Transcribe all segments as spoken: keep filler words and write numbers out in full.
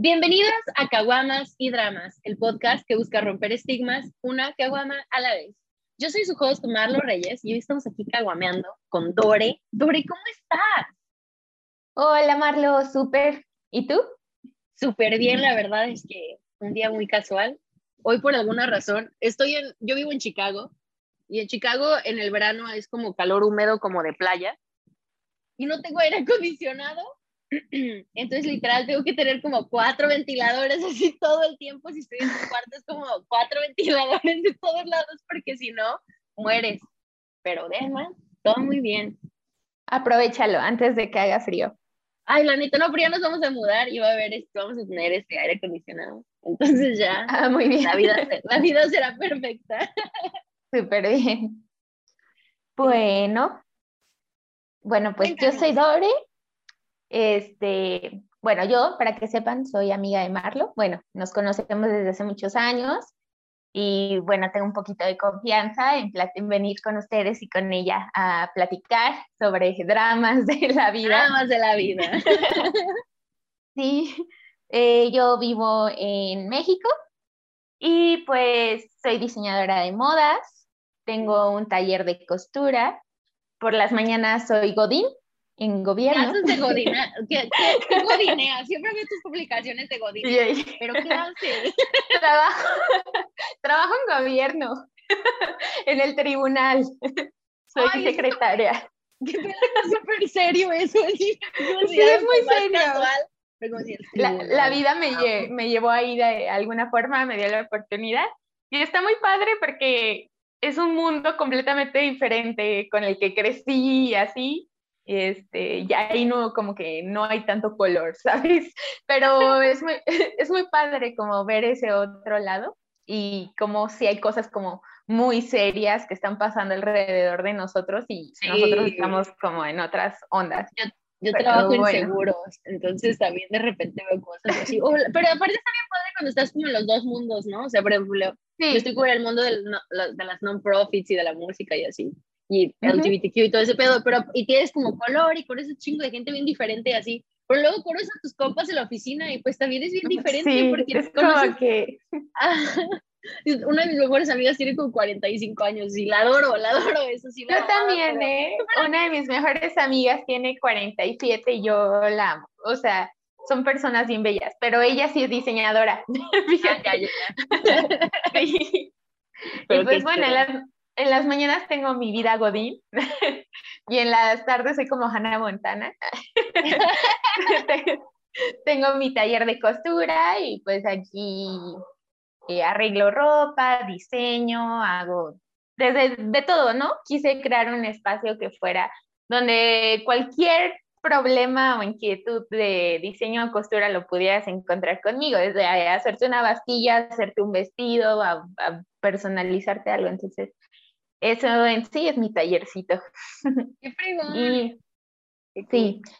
Bienvenidos a Caguamas y Dramas, el podcast que busca romper estigmas, una caguama a la vez. Yo soy su host, Marlo Reyes, y hoy estamos aquí caguameando con Dore. Dore, ¿cómo estás? Hola Marlo, súper. ¿Y tú? Súper bien, la verdad es que un día muy casual. Hoy por alguna razón, estoy en, yo vivo en Chicago, y en Chicago en el verano es como calor húmedo como de playa, y no tengo aire acondicionado. Entonces, literal, tengo que tener como cuatro ventiladores así todo el tiempo. Si estoy en un cuarto, es como cuatro ventiladores de todos lados, porque si no, mueres. Pero demás, todo muy bien. Aprovechalo antes de que haga frío. Ay, la neta, no, pero ya nos vamos a mudar y va a haber, vamos a tener este aire acondicionado. Entonces ya, Ah, muy bien. la vida, la vida será perfecta. Súper bien. Bueno, bueno, pues yo soy Cuéntanos. Dore. Este, bueno, yo, para que sepan, soy amiga de Marlo. Bueno, nos conocemos desde hace muchos años y bueno, tengo un poquito de confianza en, plat- en venir con ustedes y con ella a platicar sobre dramas de la vida. Nada más de la vida. Sí, eh, yo vivo en México. Y pues soy diseñadora de modas, tengo un taller de costura, por las mañanas soy godín en ¿Qué gobierno. haces de Godina? ¿Qué, qué, qué godineas? Siempre veo tus publicaciones de Godín y Y digo, ahí, ¿pero qué haces? trabajo, trabajo en gobierno, en el tribunal, soy Ay, eso está muy, secretaria. qué pedo, está súper serio eso, así, como si Sí, es algo muy como más serio. casual, pero como si el La, la tribunal, vida me, lle- wow. me llevó ahí de alguna forma, me dio la oportunidad. Y está muy padre porque es un mundo completamente diferente con el que crecí y así. Este, ya ahí no, como que no hay tanto color, ¿sabes? Pero es muy, es muy padre como ver ese otro lado y como si hay cosas como muy serias que están pasando alrededor de nosotros y nosotros Sí, estamos como en otras ondas. yo, yo trabajo Pero en bueno, seguros, entonces también de repente veo cosas así, o- pero aparte está bien padre cuando estás como en los dos mundos, ¿no? O sea, por ejemplo, yo estoy sí. como en el mundo del no- la- de las non-profits y de la música y así, y Ujú. L G B T Q y todo ese pedo, pero y tienes como color y con ese chingo de gente bien diferente y así, pero luego conoces a tus compas en la oficina y pues también es bien diferente Sí, porque es conoces como que a una de mis mejores amigas, tiene como cuarenta y cinco años y la adoro, la adoro, eso sí, la yo mamada, también, pero ¿eh? Una de mis mejores amigas tiene cuarenta y siete y yo la amo. O sea, son personas bien bellas, pero ella sí es diseñadora. ah, ya, Fíjate. ya, ya. Sí. Y Pero pues qué bueno, en chido. las, en las mañanas tengo mi vida godín y en las tardes soy como Hannah Montana. Tengo mi taller de costura y pues aquí eh, arreglo ropa, diseño, hago desde de todo, ¿no? Quise crear un espacio que fuera donde cualquier problema o inquietud de diseño o costura lo pudieras encontrar conmigo, desde hacerte una bastilla, hacerte un vestido, a, a personalizarte algo. Entonces, eso en sí es mi tallercito. Qué fregón. Y Qué cool. sí,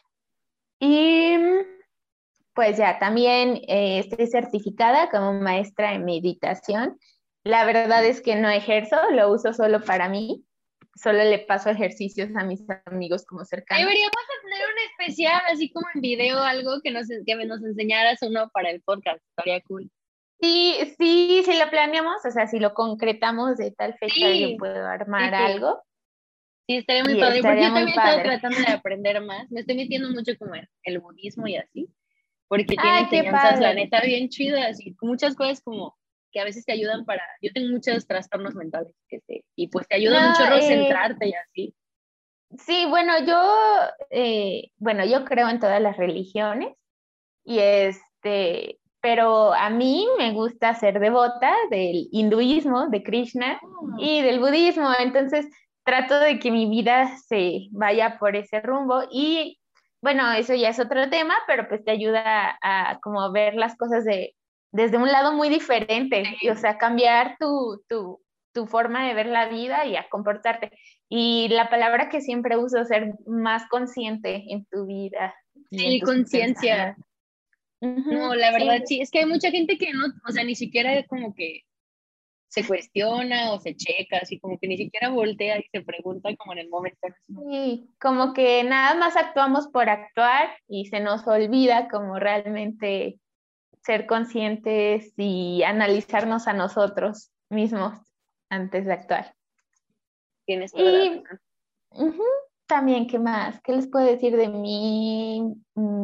y pues ya, también eh, estoy certificada como maestra en meditación. La verdad es que no ejerzo, lo uso solo para mí. Solo le paso ejercicios a mis amigos como cercanos. Deberíamos tener un especial, así como en video, algo que nos, que nos enseñaras uno para el podcast. Estaría cool. Sí, sí, si lo planeamos, o sea, si lo concretamos de tal fecha, yo Sí, puedo sí, armar sí. algo Sí, estaría muy y padre, porque estaría yo muy también he estado padre. tratando de aprender más. Me estoy metiendo mucho como en el budismo y así, porque tiene Ay, qué enseñanzas, la padre. neta, bien chidas y muchas cosas como que a veces te ayudan para... Yo tengo muchos trastornos mentales que te, y pues te ayuda mucho No, a eh, centrarte y así. sí, bueno, yo, eh, bueno, yo creo en todas las religiones. Y este, pero a mí me gusta ser devota del hinduismo, de Krishna Oh, y del budismo. Entonces trato de que mi vida se vaya por ese rumbo y bueno, eso ya es otro tema, pero pues te ayuda a, a como ver las cosas de, desde un lado muy diferente, y, o sí. sea, cambiar tu, tu, tu forma de ver la vida y a comportarte. Y la palabra que siempre uso es ser más consciente en tu vida y en Sí, tus conciencia. pensamientos. Ujú, No, la sí, verdad sí, es que hay mucha gente que no, o sea, ni siquiera como que se cuestiona o se checa, así como que ni siquiera voltea y se pregunta como en el momento. ¿No? sí, como que nada más actuamos por actuar y se nos olvida como realmente ser conscientes y analizarnos a nosotros mismos antes de actuar. Tienes toda la Y razón. ujú, también, ¿qué más? ¿Qué les puedo decir de mí?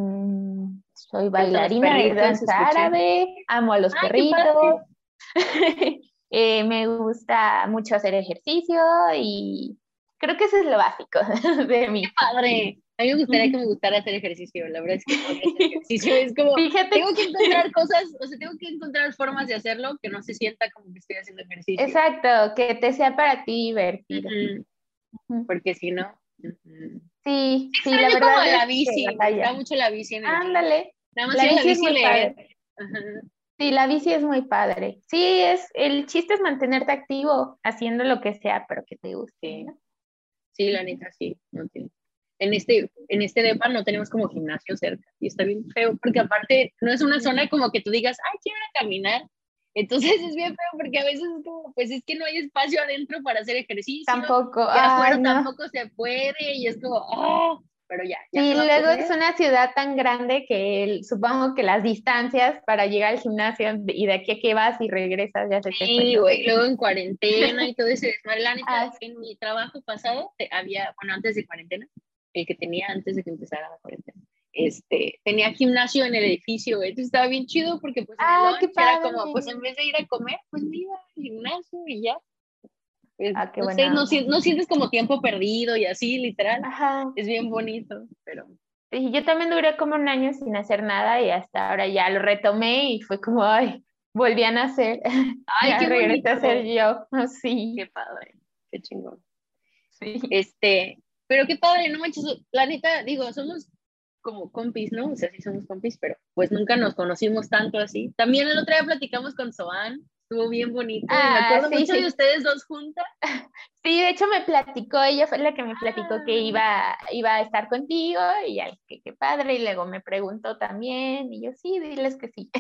Mm, soy bailarina de perritos, danza escuché. árabe, amo a los ¡Ay, qué perritos. padre! Eh, me gusta mucho hacer ejercicio y creo que eso es lo básico de mí. Padre. A mí me gustaría que me gustara hacer ejercicio. La verdad es que odio hacer ejercicio. Es como, Fíjate tengo que que, encontrar cosas, o sea, tengo que encontrar formas de hacerlo que no se sienta como que estoy haciendo ejercicio. exacto, que te sea para ti divertido. Ujú. Ujú. Porque si no, ujú. Sí, sí, la Extraño como verdad es la que bici, me batalla. gustaba mucho la bici en el gym. Ándale, Nada más la ir a la bici es bici y muy leer. padre. Ajá. Sí, la bici es muy padre. Sí, es, el chiste es mantenerte activo, haciendo lo que sea, pero que te guste, Sí, ¿no? sí, la neta, sí. No tiene. En este, en este depa no tenemos como gimnasio cerca y está bien feo porque aparte no es una zona como que tú digas, ay, quiero ir a caminar. Entonces es bien feo porque a veces es como, pues es que no hay espacio adentro para hacer ejercicio Tampoco, y ay, afuera no. tampoco se puede y es como, ah, pero ya, ya Sí, se va a luego es poder. una ciudad tan grande que el- supongo que las distancias para llegar al gimnasio y de aquí a que vas y regresas ya se te fue, Sí, ¿no? güey, luego en cuarentena y todo ese desmadre. La neta, Ah, en mi trabajo pasado te- había, bueno, antes de cuarentena, el que tenía antes de que empezara la cuarentena, este, tenía gimnasio en el edificio, güey. Entonces estaba bien chido porque pues en el ah, qué lunch era padre. como, pues en vez de ir a comer, pues me iba al gimnasio y ya. Pues, Ah, qué no sé, buena no, onda. sien- no sientes como tiempo perdido y así, literal. Ajá. Es bien bonito, pero... Sí, yo también duré como un año sin hacer nada y hasta ahora ya lo retomé y fue como, ay, volví a nacer. ¡Ay, Ya qué regresé a ser bonito! yo. Sí, ¡Qué padre! ¡Qué chingón! sí. Este, pero qué padre, no manches, la neta, digo, somos como compis, ¿no? O sea, sí somos compis, pero pues nunca nos conocimos tanto así. También el otro día platicamos con Soan, estuvo bien bonito y me Ah, acuerdo sí, mucho de sí. ustedes dos juntas. Sí, de hecho me platicó, ella fue la que me platicó que Ah, iba, iba a estar contigo y ya, que qué padre, y luego me preguntó también y yo sí, diles que sí,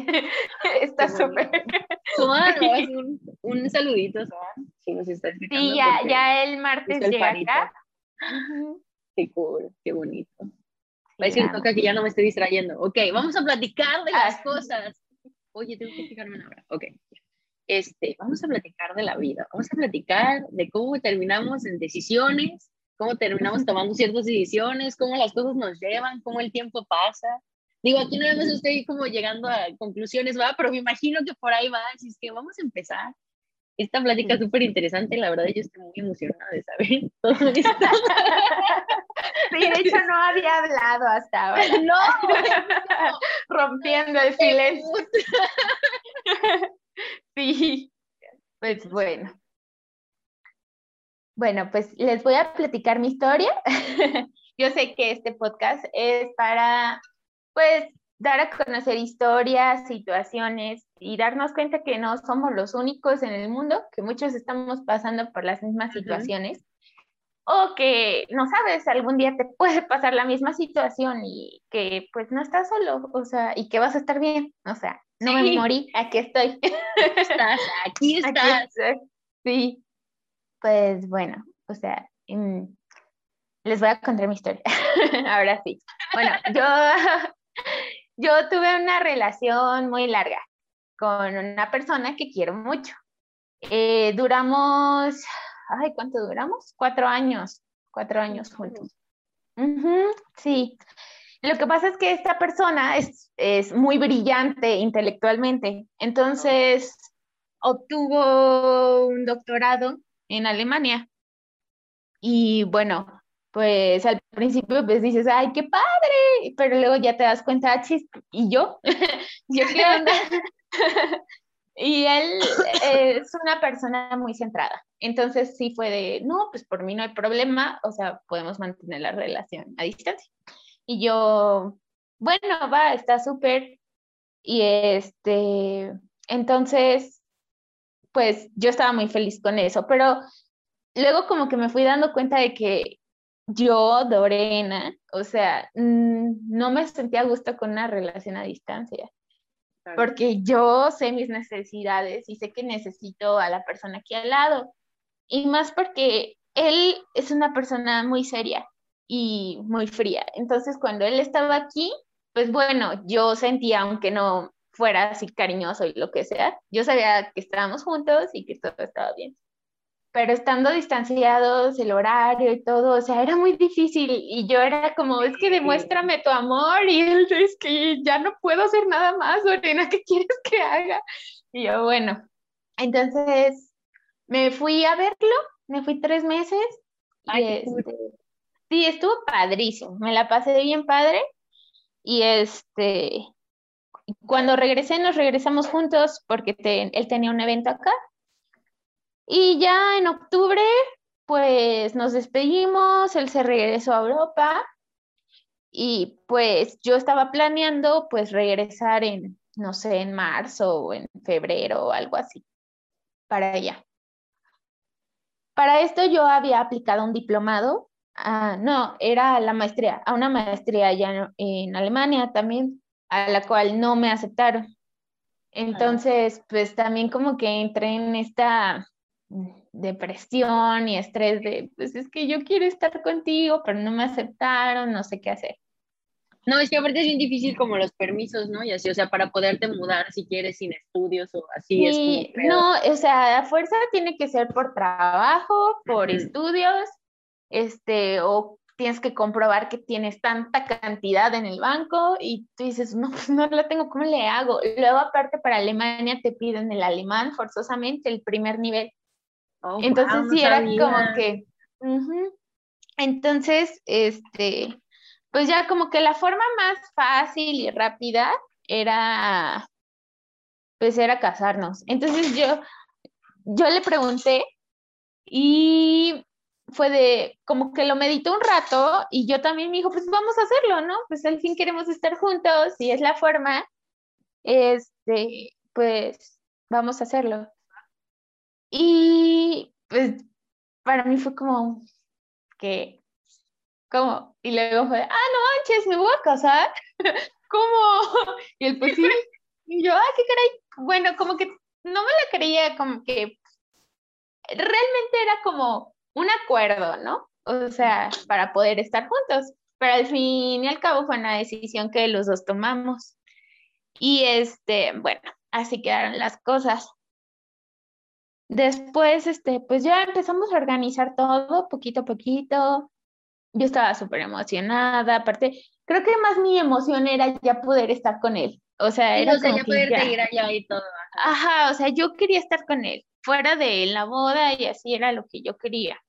qué está súper. bonito. Soan, Sí, un, un saludito, Soan, si nos está sí, escuchando, ya, porque ya el hizo martes el llega acá. parito. Ujú. Qué cool, qué bonito. Va a Sí, decir la amo. Toca que ya no me estoy distrayendo. Ok, vamos a platicar de las Ah, cosas. Oye, tengo que fijarme en ahora. Ok. Este, vamos a platicar de la vida, vamos a platicar de cómo terminamos en decisiones, cómo terminamos tomando ciertas decisiones, cómo las cosas nos llevan, cómo el tiempo pasa. Digo, aquí nada más estoy como llegando a conclusiones, va, pero me imagino que por ahí va, así es que vamos a empezar. Esta plática es sí. súper interesante, la verdad yo estoy muy emocionada de saber todo esto. Sí, de hecho no había hablado hasta ahora. No, es como, Rompiendo el silencio. debut. Sí, pues bueno. Bueno, pues les voy a platicar mi historia. Yo sé que este podcast es para, pues, dar a conocer historias, situaciones y darnos cuenta que no somos los únicos en el mundo, que muchos estamos pasando por las mismas Ujú. situaciones o que no sabes, algún día te puede pasar la misma situación y que pues no estás solo, o sea, y que vas a estar bien, o sea, no me Sí, morí, aquí estoy. aquí estás, aquí Aquí estás. estoy. Sí, pues bueno, o sea, mm, les voy a contar mi historia. Ahora sí. Bueno, yo, yo tuve una relación muy larga con una persona que quiero mucho. Eh, duramos, ay, ¿cuánto duramos? Cuatro años, cuatro años juntos. Ujú, sí. Lo que pasa es que esta persona es, es muy brillante intelectualmente, entonces obtuvo un doctorado en Alemania. Y bueno, pues al principio pues dices, ay, qué padre, pero luego ya te das cuenta, "Ah, chis, ¿y yo? ¿Yo qué onda?" Y él eh, es una persona muy centrada. Entonces sí fue de, no, pues por mí no hay problema, o sea, podemos mantener la relación a distancia. Y yo, bueno, va, está súper. Y este, entonces, pues yo estaba muy feliz con eso, pero luego como que me fui dando cuenta de que yo, Dorena, o sea, mm, no me sentía a gusto con una relación a distancia, Claro. porque yo sé mis necesidades y sé que necesito a la persona aquí al lado, y más porque él es una persona muy seria y muy fría. Entonces, cuando él estaba aquí, pues bueno, yo sentía, aunque no fuera así cariñoso y lo que sea. Yo sabía que estábamos juntos y que todo estaba bien. Pero estando distanciados, el horario y todo, o sea, era muy difícil y yo era como, es que demuéstrame tu amor y él, es que ya no puedo hacer nada más, Lorena, ¿qué quieres que haga? Y yo, bueno, entonces me fui a verlo, me fui tres meses y Ay, qué cool. este, sí, estuvo padrísimo, me la pasé bien padre y este, cuando regresé nos regresamos juntos porque te- él tenía un evento acá y ya en octubre pues nos despedimos, él se regresó a Europa y pues yo estaba planeando pues regresar en, no sé, en marzo o en febrero o algo así, para allá. Para esto yo había aplicado un diplomado, ah, no, era la maestría, a una maestría allá en, en Alemania también, a la cual no me aceptaron. Ah. Entonces, pues también como que entré en esta mm, depresión y estrés de, pues es que yo quiero estar contigo, pero no me aceptaron, no sé qué hacer. No, es que aparte es bien difícil como los permisos, ¿no? Y así, o sea, para poderte mudar si quieres sin estudios o así es como un Sí, pedo. no, o sea, a fuerza tiene que ser por trabajo, por Ujú. estudios, este, o tienes que comprobar que tienes tanta cantidad en el banco y tú dices, no, pues no la tengo, ¿cómo le hago? Luego, aparte, para Alemania te piden el alemán forzosamente, el primer nivel. Oh, wow, Entonces no sí era como sabía. que, ujú. Entonces, este, pues ya como que la forma más fácil y rápida era, pues era casarnos. Entonces yo, yo le pregunté y fue de, como que lo meditó un rato y yo también me dijo, pues vamos a hacerlo, ¿no? Pues al fin queremos estar juntos y es la forma, este, pues vamos a hacerlo. Y pues para mí fue como que, ¿cómo? Y luego fue, ah, no manches, me voy a casar. ¿Cómo? Y él, pues sí. Y yo, ah, qué caray. Bueno, como que no me la creía, como que realmente era como un acuerdo, ¿no? O sea, para poder estar juntos. Pero al fin y al cabo fue una decisión que los dos tomamos. Y este, bueno, así quedaron las cosas. Después, este, pues ya empezamos a organizar todo poquito a poquito. Yo estaba súper emocionada, aparte, creo que más mi emoción era ya poder estar con él. O sea, Sí, o era sea, como ya que poderte ya, ir allá y todo. Ajá. ajá, o sea, yo quería estar con él, fuera de la boda y así era lo que yo quería.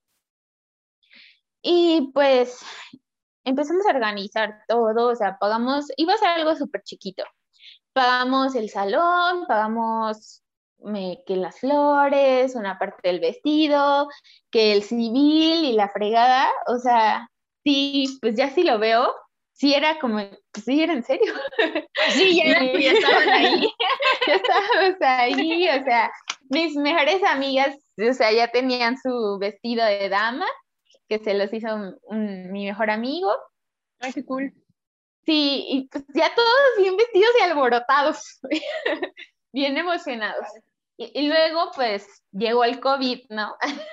Y pues empezamos a organizar todo, o sea, pagamos, iba a ser algo súper chiquito. Pagamos el salón, pagamos me, que las flores, una parte del vestido, que el civil y la fregada, o sea, sí, pues ya sí lo veo, sí era como, pues sí, era en serio. Pues sí, ya, era- Y ya estaban ahí. ya estábamos ahí, o sea, mis mejores amigas, o sea, ya tenían su vestido de dama, que se los hizo un- un- mi mejor amigo. Ay, qué cool. Sí, y pues ya todos bien vestidos y alborotados, bien emocionados. Y, y luego, pues, llegó el COVID, ¿no?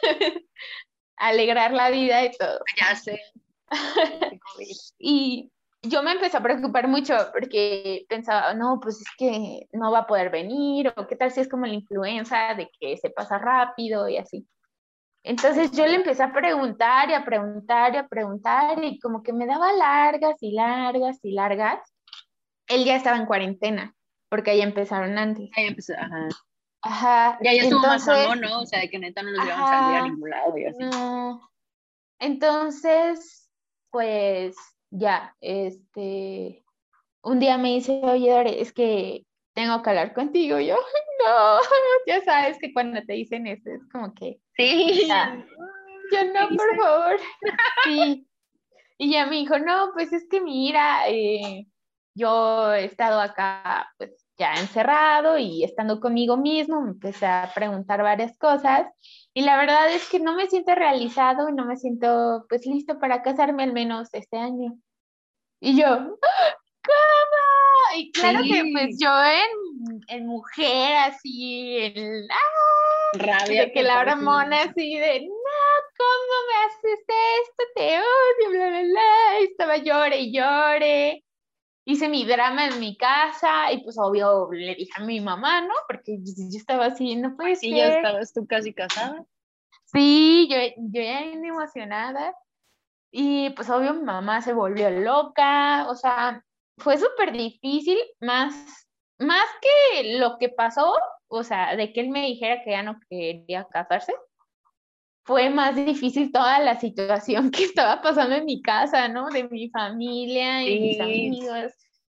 Alegrar la vida y todo. Ya sé. Qué COVID. Y yo me empecé a preocupar mucho porque pensaba, no, pues es que no va a poder venir, o qué tal si es como la influenza, de que se pasa rápido y así. Entonces yo le empecé a preguntar y a preguntar y a preguntar y como que me daba largas y largas y largas. Él ya estaba en cuarentena, porque ya empezaron antes. Ahí empezó, ajá. Ajá, Ya, ya estuvo más entonces, mamón, ¿no? O sea, de que neta no los dejaban salir a ajá, ningún lado y así. no. Entonces, pues ya, este, un día me dice, oye, Dore, es que tengo que hablar contigo. Yo, no, ya sabes que cuando te dicen eso es como que, Sí. ya, yo ¿Qué no, por hice? favor. Sí, y ya me dijo, no, pues es que mira, eh, yo he estado acá pues ya encerrado y estando conmigo mismo, me empecé a preguntar varias cosas y la verdad es que no me siento realizado y no me siento pues listo para casarme al menos este año. Y yo, ¿cómo? Y claro que pues Sí. yo en, en mujer así, en, ¡ah! Rabia De que la total, sí. hormona así de, no, ¿cómo me haces esto? Te odio, bla, bla, bla. Y estaba llore y llore. hice mi drama en mi casa y pues obvio le dije a mi mamá, ¿no? Porque yo estaba así, no puede Sí, ya ser. estabas tú casi casada. Sí, yo, yo ya bien emocionada. Y pues obvio mi mamá se volvió loca, o sea, fue súper difícil, más, más que lo que pasó, o sea, de que él me dijera que ya no quería casarse, fue más difícil toda la situación que estaba pasando en mi casa, ¿no? De mi familia y mis Sí, amigos.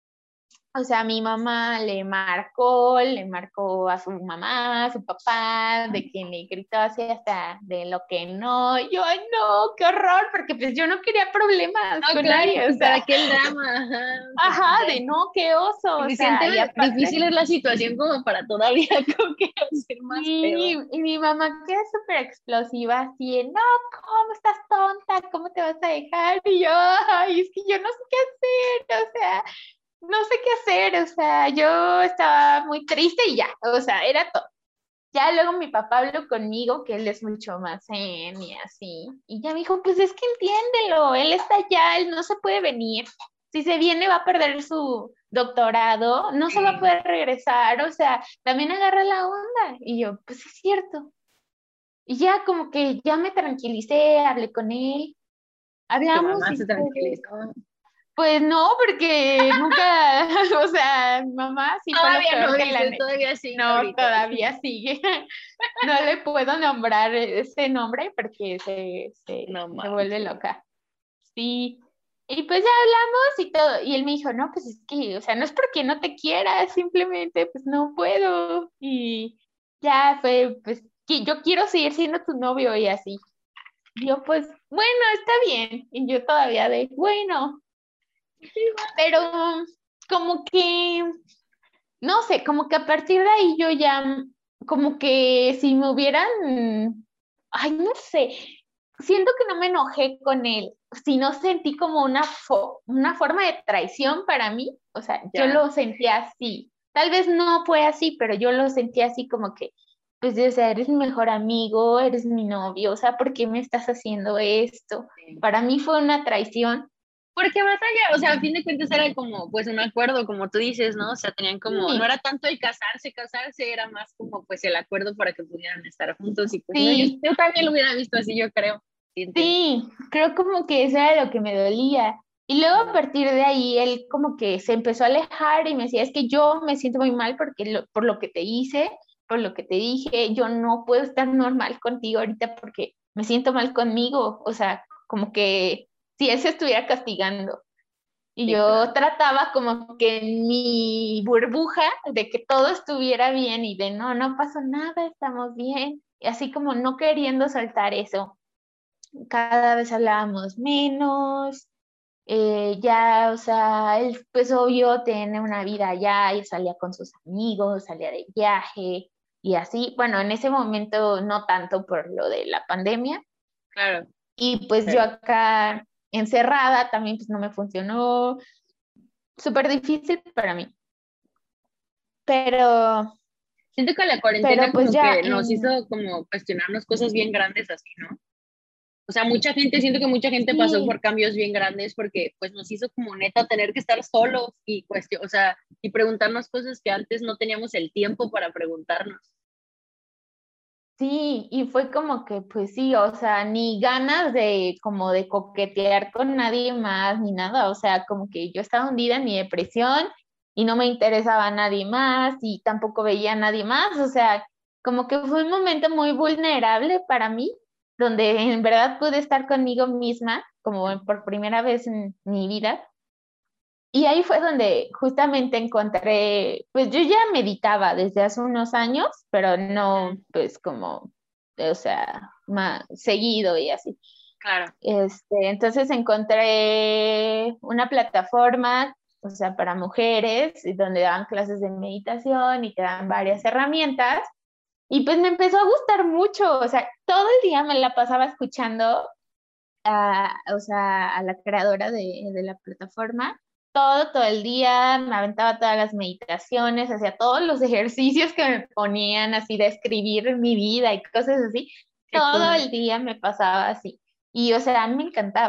O sea, mi mamá le marcó, le marcó a su mamá, a su papá, de que le gritó así hasta de lo que no. Yo, ay, no, qué horror, porque pues yo no quería problemas no, con claro, nadie, o pues para sea, qué el drama, ajá, o sea, pues ajá, ya de no, qué oso, o sea, y suficientemente aparte, difícil es la situación como para todavía como que hacer más y, peor. y mi mamá que es súper explosiva, así, de, no, ¿cómo estás tonta? ¿Cómo te vas a dejar? Y yo, ay, es que yo no sé qué hacer, o sea, no sé qué hacer, o sea, yo estaba muy triste y ya, o sea, era todo. Ya luego mi papá habló conmigo, que él es mucho más zen y así, y ya me dijo, pues es que entiéndelo, él está allá, él no se puede venir. Si se viene va a perder su doctorado, no se va a Sí, poder regresar, o sea, también agarra la onda. Y yo, pues es cierto. Y ya como que ya me tranquilicé, hablé con él, tu hablamos mamá y se pues, tranquilizó. pues no, porque nunca, o sea, mi mamá sí fue lo Todavía peor no que la... dices, ne- todavía sigue No, ahorita. todavía sigue. No le puedo nombrar ese nombre porque se, se, No se vuelve manches. loca. Sí. Y pues ya hablamos y todo. Y él me dijo, no, pues es que, o sea, no es porque no te quiera, simplemente pues no puedo. Y ya fue, pues, que yo quiero seguir siendo tu novio y así. Yo pues, bueno, está bien. Y yo todavía de, bueno, pero como que no sé, como que a partir de ahí yo ya, como que si me hubieran, ay, no sé, siento que no me enojé con él, sino sentí como una, fo- una forma de traición para mí, o sea, yo Ya. lo sentía así, tal vez no fue así, pero yo lo sentía así como que, pues, o sea, eres mi mejor amigo, eres mi novio, o sea, ¿por qué me estás haciendo esto? Sí. Para mí fue una traición. Porque batalla, o sea, a fin de cuentas era como, pues, un acuerdo, como tú dices, ¿no? O sea, tenían como, no Sí, era tanto el casarse, casarse, era más como, pues, el acuerdo para que pudieran estar juntos y, pues, no, yo, sí. yo también lo hubiera visto así, yo creo. Sí, entiendo. Sí, creo como que eso era lo que me dolía. Y luego a partir de ahí él como que se empezó a alejar y me decía, es que yo me siento muy mal porque lo- por lo que te hice, por lo que te dije, yo no puedo estar normal contigo ahorita porque me siento mal conmigo. O sea, como que si él se estuviera castigando. Y Sí, yo claro. trataba como que en mi burbuja de que todo estuviera bien y de no, no pasó nada, estamos bien. Y así como no queriendo soltar eso, cada vez hablábamos menos, eh, ya, o sea, él pues obvio tiene una vida allá y salía con sus amigos, salía de viaje y así, bueno, en ese momento no tanto por lo de la pandemia Claro, y pues yo pero acá encerrada también pues no me funcionó, súper difícil para mí, pero, siento que la pero cuarentena pues como ya que nos hizo en, como cuestionarnos cosas bien grandes así, ¿no? O sea, mucha gente, siento que mucha gente pasó sí, por cambios bien grandes porque pues nos hizo como neta tener que estar solos y cuestión, o sea, y preguntarnos cosas que antes no teníamos el tiempo para preguntarnos. sí, y fue como que, pues sí, o sea, ni ganas de como de coquetear con nadie más, ni nada, o sea, como que yo estaba hundida en mi depresión y no me interesaba a nadie más y tampoco veía a nadie más, o sea, como que fue un momento muy vulnerable para mí, donde en verdad pude estar conmigo misma, como por primera vez en mi vida. Y ahí fue donde justamente encontré, pues yo ya meditaba desde hace unos años, pero no Mm, pues como, o sea, más seguido y así. claro, Este, entonces encontré una plataforma, o sea, para mujeres, y donde daban clases de meditación y te dan varias herramientas. Y pues me empezó a gustar mucho, o sea, todo el día me la pasaba escuchando a, o sea, a la creadora de, de la plataforma, todo, todo el día, me aventaba todas las meditaciones, hacía todos los ejercicios que me ponían así de escribir mi vida y cosas así, qué todo cool. el día me pasaba así. Y, o sea, a mí me encantaba.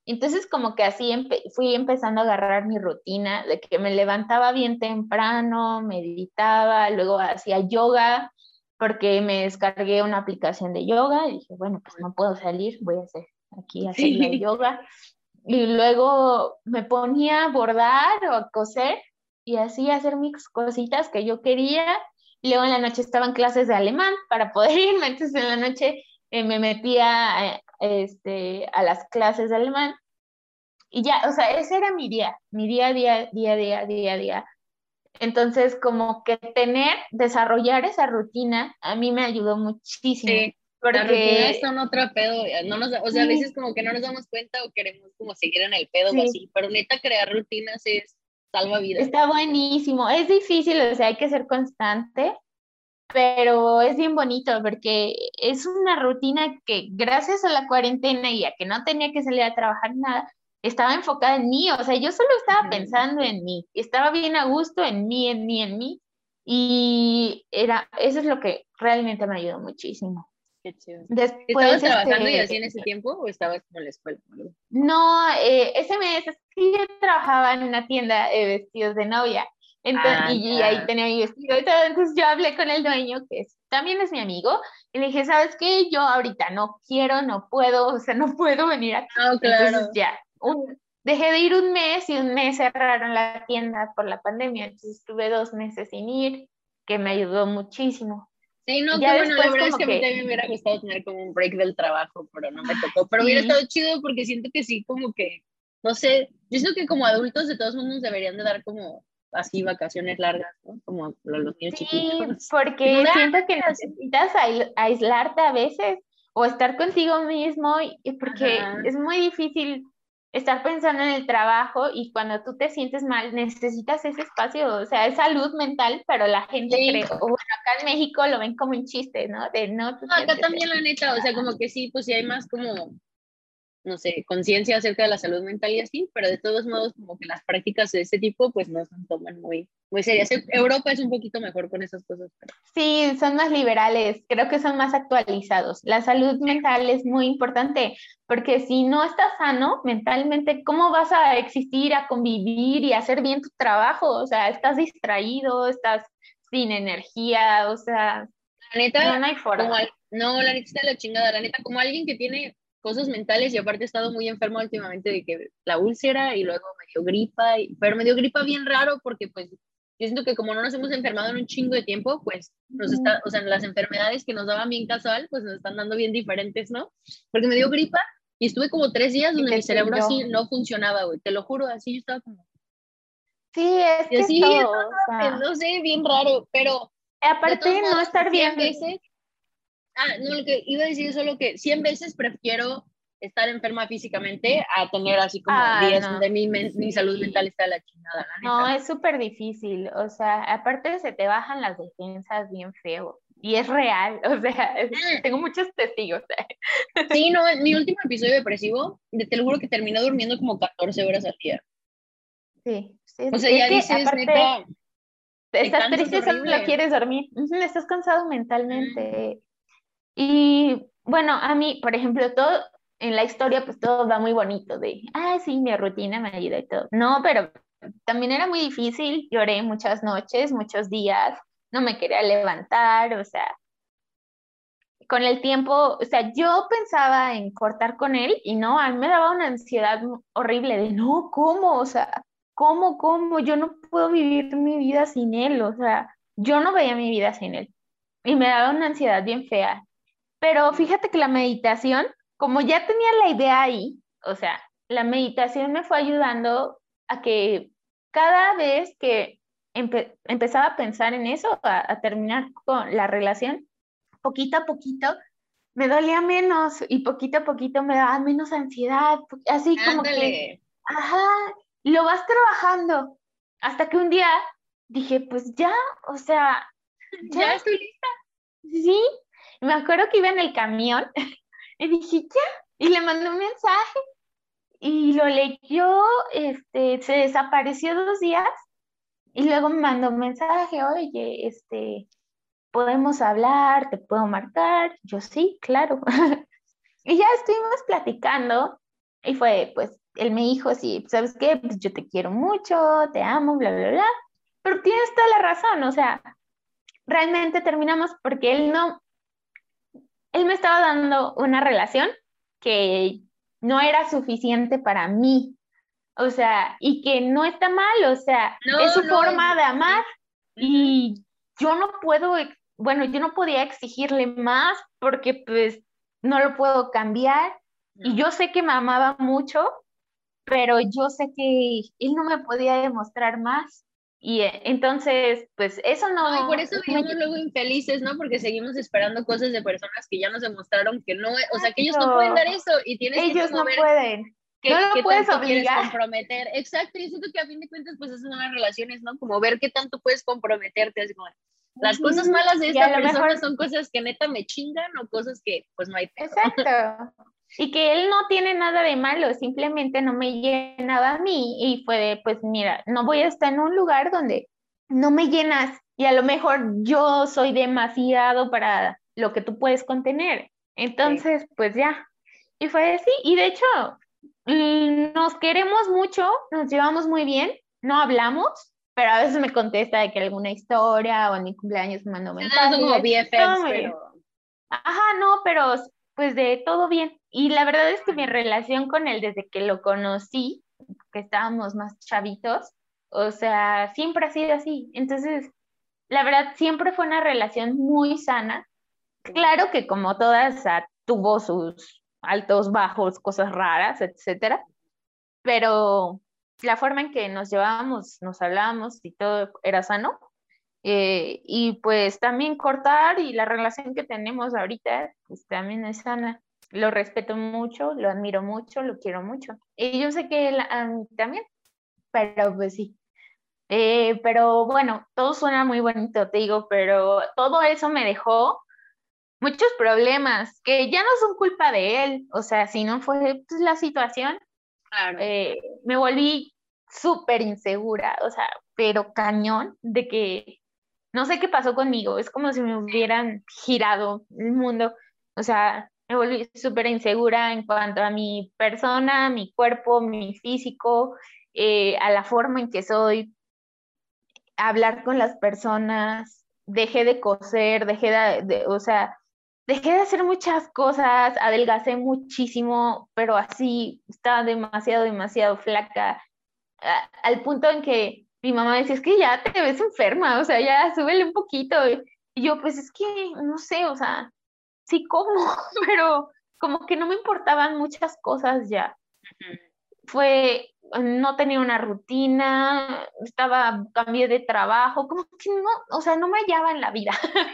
Entonces como que así empe fui empezando a agarrar mi rutina de que me levantaba bien temprano, meditaba, luego hacía yoga porque me descargué una aplicación de yoga y dije, bueno, pues no puedo salir, voy a hacer aquí hacer la Sí. yoga. Y luego me ponía a bordar o a coser y así hacer mis cositas que yo quería. Y luego en la noche estaban clases de alemán para poder irme, entonces en la noche eh, me metía eh, este, a las clases de alemán y ya, o sea, ese era mi día, mi día, día, día, día, día, día. Entonces, como que tener, desarrollar esa rutina a mí me ayudó muchísimo, Sí, las rutinas porque son otro pedo, no nos, o sea, a veces sí, como que no nos damos cuenta o queremos como seguir en el pedo o sí, así, pero neta crear rutinas es salva vidas. está buenísimo. Es difícil, o sea, hay que ser constante, pero es bien bonito porque es una rutina que gracias a la cuarentena y a que no tenía que salir a trabajar nada, estaba enfocada en mí, o sea, yo solo estaba Ujú. pensando en mí, estaba bien a gusto en mí, en mí, en mí, y era, eso es lo que realmente me ayudó muchísimo. Qué chido. ¿Estabas Después, trabajando y así este, en ese tiempo o estabas como en la escuela o algo? no, eh, ese mes es que yo trabajaba en una tienda de vestidos de novia. Entonces, Ah, y, y ahí ya. tenía mi vestido y todo. Entonces yo hablé con el dueño, que es- también es mi amigo, y le dije, ¿sabes qué? Yo ahorita no quiero, no puedo, o sea, no puedo venir aquí. No, Entonces claro. ya, un- dejé de ir un mes y un mes cerraron la tienda por la pandemia. Entonces estuve dos meses sin ir, que me ayudó muchísimo. Sí, no, qué Ya bueno, la después verdad es como que a mí que, también me hubiera gustado tener como un break del trabajo, pero no me ay, tocó. Pero hubiera estado sí. chido porque siento que sí, como que, no sé, yo siento que como adultos de todos modos nos deberían de dar como así vacaciones largas, ¿no? Como a los niños Sí, chiquitos. Y como porque de, siento que ah, sí. necesitas ais- aislarte a veces o estar contigo mismo, y, y porque Ajá. es muy difícil estar pensando en el trabajo y cuando tú te sientes mal necesitas ese espacio, o sea, es salud mental, pero la gente Sí, cree, o bueno, acá en México lo ven como un chiste, ¿no? De no, tú no, tienes acá que ser. también la neta, o sea, como que sí, pues sí hay más como no sé, conciencia acerca de la salud mental y así, pero de todos modos como que las prácticas de ese tipo pues no se toman muy, muy serias. Europa es un poquito mejor con esas cosas. Pero... Sí, son más liberales, creo que son más actualizados. La salud mental es muy importante porque si no estás sano mentalmente, ¿cómo vas a existir, a convivir y a hacer bien tu trabajo? O sea, estás distraído, estás sin energía, o sea, La neta, no, no hay como forma. al, no, la neta está de la chingada, la neta, como alguien que tiene cosas mentales y aparte he estado muy enferma últimamente de que la úlcera y luego me dio gripa, y, pero me dio gripa bien raro porque pues yo siento que como no nos hemos enfermado en un chingo de tiempo, pues nos Ujú. está, o sea, las enfermedades que nos daban bien casual, pues nos están dando bien diferentes, ¿no? Porque me dio gripa y estuve como tres días Y donde mi te cerebro así siguió. no funcionaba, güey, te lo juro, así yo estaba como, Sí, es y que es así, todo, o no, sea, no sé, bien raro, pero de todos aparte no modos, estar cien bien. veces Ah, no, lo que iba a decir es solo que cien veces prefiero estar enferma físicamente a tener así como Ah, días donde no. mi, men- mi salud mental Sí. está de la chingada, la No, neta. es súper difícil, o sea, aparte se te bajan las defensas bien feo y es real, o sea, es- Mm, tengo muchos testigos. Sí, no, en mi último episodio depresivo, de- te lo juro que terminé durmiendo como catorce horas al día. Sí, O sí, sea, es ya que dices, aparte neta, te estás cansas triste, solo horrible. quieres dormir, ujú, estás cansado Mm, mentalmente. Y bueno, a mí, por ejemplo, todo en la historia, pues todo va muy bonito de, ah, sí, mi rutina me ayuda y todo. No, pero también era muy difícil, lloré muchas noches, muchos días, no me quería levantar, o sea, con el tiempo, o sea, yo pensaba en cortar con él y no, a mí me daba una ansiedad horrible de, no, ¿cómo? O sea, ¿cómo, cómo? Yo no puedo vivir mi vida sin él, o sea, yo no veía mi vida sin él y me daba una ansiedad bien fea. Pero mm, fíjate que la meditación, como ya tenía la idea ahí, o sea, la meditación me fue ayudando a que cada vez que empe- empezaba a pensar en eso, a a terminar con la relación, poquito a poquito me dolía menos y poquito a poquito me daba menos ansiedad, po- así como que, Ándale, ajá, lo vas trabajando. Hasta que un día dije, pues ya, o sea, ya, ya estoy lista. sí. Me acuerdo que iba en el camión y dije, ya, y le mandé un mensaje y lo leyó, este, se desapareció dos días y luego me mandó un mensaje, oye, este, podemos hablar, te puedo marcar. Yo sí, claro. Y ya estuvimos platicando Y fue, pues, él me dijo, sí, ¿sabes qué? Pues yo te quiero mucho, te amo, bla, bla, bla. Pero tienes toda la razón, o sea, realmente terminamos porque él no, él me estaba dando una relación que no era suficiente para mí, o sea, y que no está mal, o sea, es No, su no, es... forma de amar Ujú. y yo no puedo, ex- bueno, yo no podía exigirle más porque pues no lo puedo cambiar y No. yo sé que me amaba mucho, pero yo sé que él no me podía demostrar más y eh, entonces, pues eso No, y por no, eso no me... vivimos luego infelices, ¿no? Porque seguimos esperando cosas de personas que ya nos demostraron que no, o sea, que ellos no pueden dar Exacto. eso y tienes que Ellos como no ver pueden, no qué, lo qué puedes tanto quieres obligar. comprometer. Exacto, y siento que a fin de cuentas, pues esas son las relaciones, ¿no? Como ver qué tanto puedes comprometerte, así como, las cosas Ujú. malas de Y a esta lo persona mejor, son cosas que neta me chingan o cosas que pues no hay pedo. exacto. Y que él no tiene nada de malo, simplemente no me llenaba a mí y fue de, pues mira, no voy a estar en un lugar donde no me llenas y a lo mejor yo soy demasiado para lo que tú puedes contener. Sí. Entonces, pues ya. Y fue así. Y de hecho, mm, nos queremos mucho, nos llevamos muy bien, no hablamos, pero a veces me contesta de que alguna historia o en mi cumpleaños me mandó O sea, son mensajes y como así, todo B F Fs, muy bien. pero... Ajá, no, pero pues de todo bien. Y la verdad es que mi Bueno, relación con él desde que lo conocí, que estábamos más chavitos, o sea, siempre ha sido así. Entonces, la verdad, siempre fue una relación muy sana. Claro que como todas, ah, tuvo sus altos, bajos, cosas raras, etcétera, pero la forma en que nos llevábamos, nos hablábamos y todo era sano. Eh, y pues también cortar y la relación que tenemos ahorita, pues también es sana. Lo respeto mucho, lo admiro mucho, lo quiero mucho. Y yo sé que él a mí también, pero pues sí. Eh, pero bueno, todo suena muy bonito, te digo, pero todo eso me dejó muchos problemas que ya no son culpa de él. O sea, si no fue pues, la situación, claro. eh, me volví súper insegura, o sea, pero cañón de que no sé qué pasó conmigo, es como si me hubieran girado el mundo, o sea, me volví súper insegura en cuanto a mi persona, mi cuerpo, mi físico, eh, a la forma en que soy, hablar con las personas, dejé de coser, dejé de, de- o sea, dejé de hacer muchas cosas, adelgacé muchísimo, pero así estaba demasiado, demasiado flaca, a- al punto en que mi mamá decía, es que ya te ves enferma, o sea, ya súbele un poquito. Y yo, pues es que, no sé, o sea, sí como, pero como que no me importaban muchas cosas ya. Ujú. Fue, no tenía una rutina, estaba, cambié de trabajo, como que no, o sea, no me hallaba en la vida.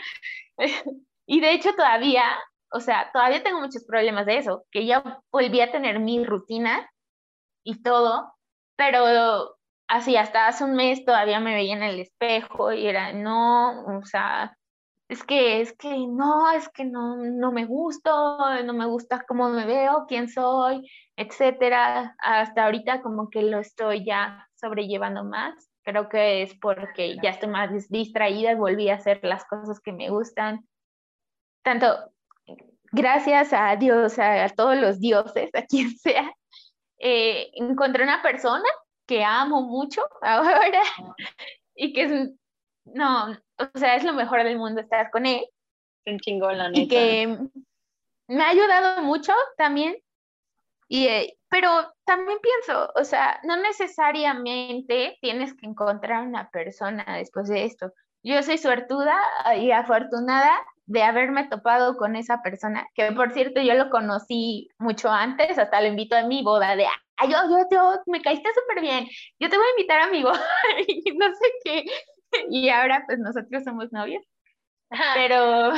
Y de hecho todavía, o sea, todavía tengo muchos problemas de eso, que ya volví a tener mi rutina y todo, pero así hasta hace un mes todavía me veía en el espejo y era, no, o sea, es que, es que no, es que no, no me gusto, no me gusta cómo me veo, quién soy, etcétera. Hasta ahorita como que lo estoy ya sobrellevando más. Creo que es porque ya estoy más dis- distraída y volví a hacer las cosas que me gustan. Tanto gracias a Dios, a, a todos los dioses, a quien sea, eh, encontré una persona que amo mucho ahora y que es, no, o sea, es lo mejor del mundo estar con él Un chingón, la y neta. que me ha ayudado mucho también, y, eh, pero también pienso, o sea, no necesariamente tienes que encontrar una persona después de esto. Yo soy suertuda y afortunada de haberme topado con esa persona, que por cierto yo lo conocí mucho antes, hasta lo invito a mi boda de, ay, yo, yo, yo, me caíste súper bien, yo te voy a invitar a mi boda, y no sé qué, y ahora pues nosotros somos novios, Ajá. pero,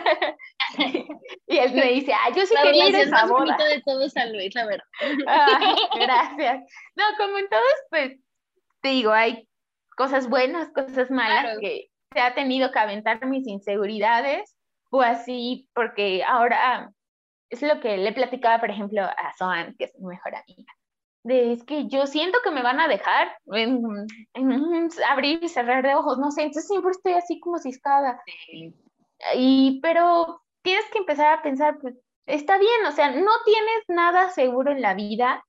y él me dice, ay, yo sí La quería ir a relación esa más boda. bonita de todo San Luis, la verdad. Ay, gracias. No, como en todos, pues te digo, hay cosas buenas, cosas malas Claro. que se ha tenido que aventar mis inseguridades o así, porque ahora es lo que le platicaba, por ejemplo, a Soan, que es mi mejor amiga. De, es que yo siento que me van a dejar en, en un abrir y cerrar de ojos, no sé, entonces siempre estoy así como ciscada. Sí. Y, pero tienes que empezar a pensar, pues, está bien, o sea, no tienes nada seguro en la vida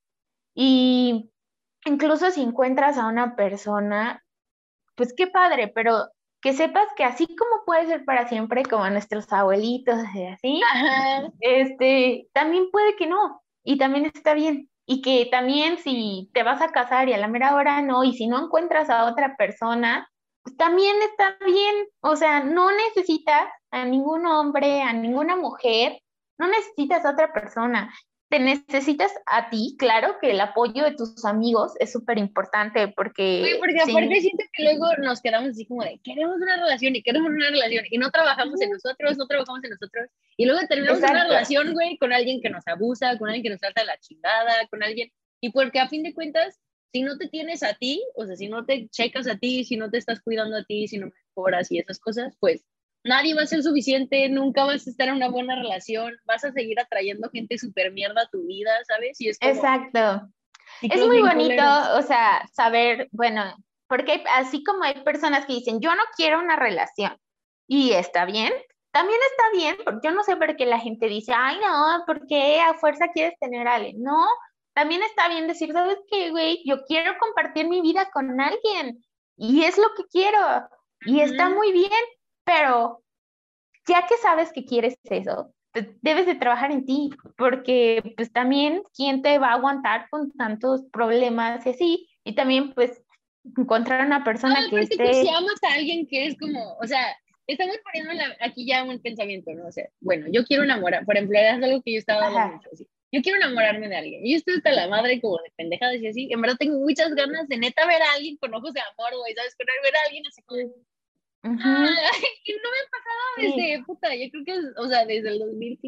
y incluso si encuentras a una persona, pues qué padre, pero que sepas que así como puede ser para siempre, como nuestros abuelitos y así, Ajá. este, también puede que no, y también está bien. Y que también si te vas a casar y a la mera hora no, y si no encuentras a otra persona, pues también está bien. O sea, no necesitas a ningún hombre, a ninguna mujer, no necesitas a otra persona. Te necesitas a ti, claro que el apoyo de tus amigos es súper importante Güey, porque porque aparte sin... siento que luego nos quedamos así como de, queremos una relación y queremos una relación y no trabajamos en nosotros, no trabajamos en nosotros y luego terminamos en una Exacto, relación, güey, con alguien que nos abusa, con alguien que nos trata de la chingada, con alguien, y porque a fin de cuentas, si no te tienes a ti, o sea, si no te checas a ti, si no te estás cuidando a ti, si no mejoras y esas cosas, pues nadie va a ser suficiente, nunca vas a estar en una buena relación, vas a seguir atrayendo gente súper mierda a tu vida, ¿sabes? Y es como exacto. Es ciclos muy bien bonito, culeros. o sea, saber, bueno, porque hay- así como hay personas que dicen, yo no quiero una relación, y está bien, también está bien, porque yo no sé por qué la gente dice, ay, no, ¿por qué a fuerza quieres tener a alguien? No, también está bien decir, ¿sabes qué, güey? Yo quiero compartir mi vida con alguien, y es lo que quiero, y está Ujú. muy bien, pero ya que sabes que quieres eso, te- debes de trabajar en ti, porque pues también, ¿quién te va a aguantar con tantos problemas y así? Y también pues encontrar una No, persona que aparte tú si esté, amas a alguien que es como, o sea, estamos poniendo la- aquí ya un pensamiento, ¿no? O sea, bueno, yo quiero enamorar, por ejemplo, es algo que yo estaba hablando ajá, mucho, así. Yo quiero enamorarme de alguien. Y yo estoy hasta la madre como de pendejadas y así. En verdad tengo muchas ganas de neta ver a alguien con ojos de amor, güey, ¿sabes? Con ver a alguien así como de, ujú, "Ah", y no me ha pasado sí, desde, puta, yo creo que es, o sea, desde el dos mil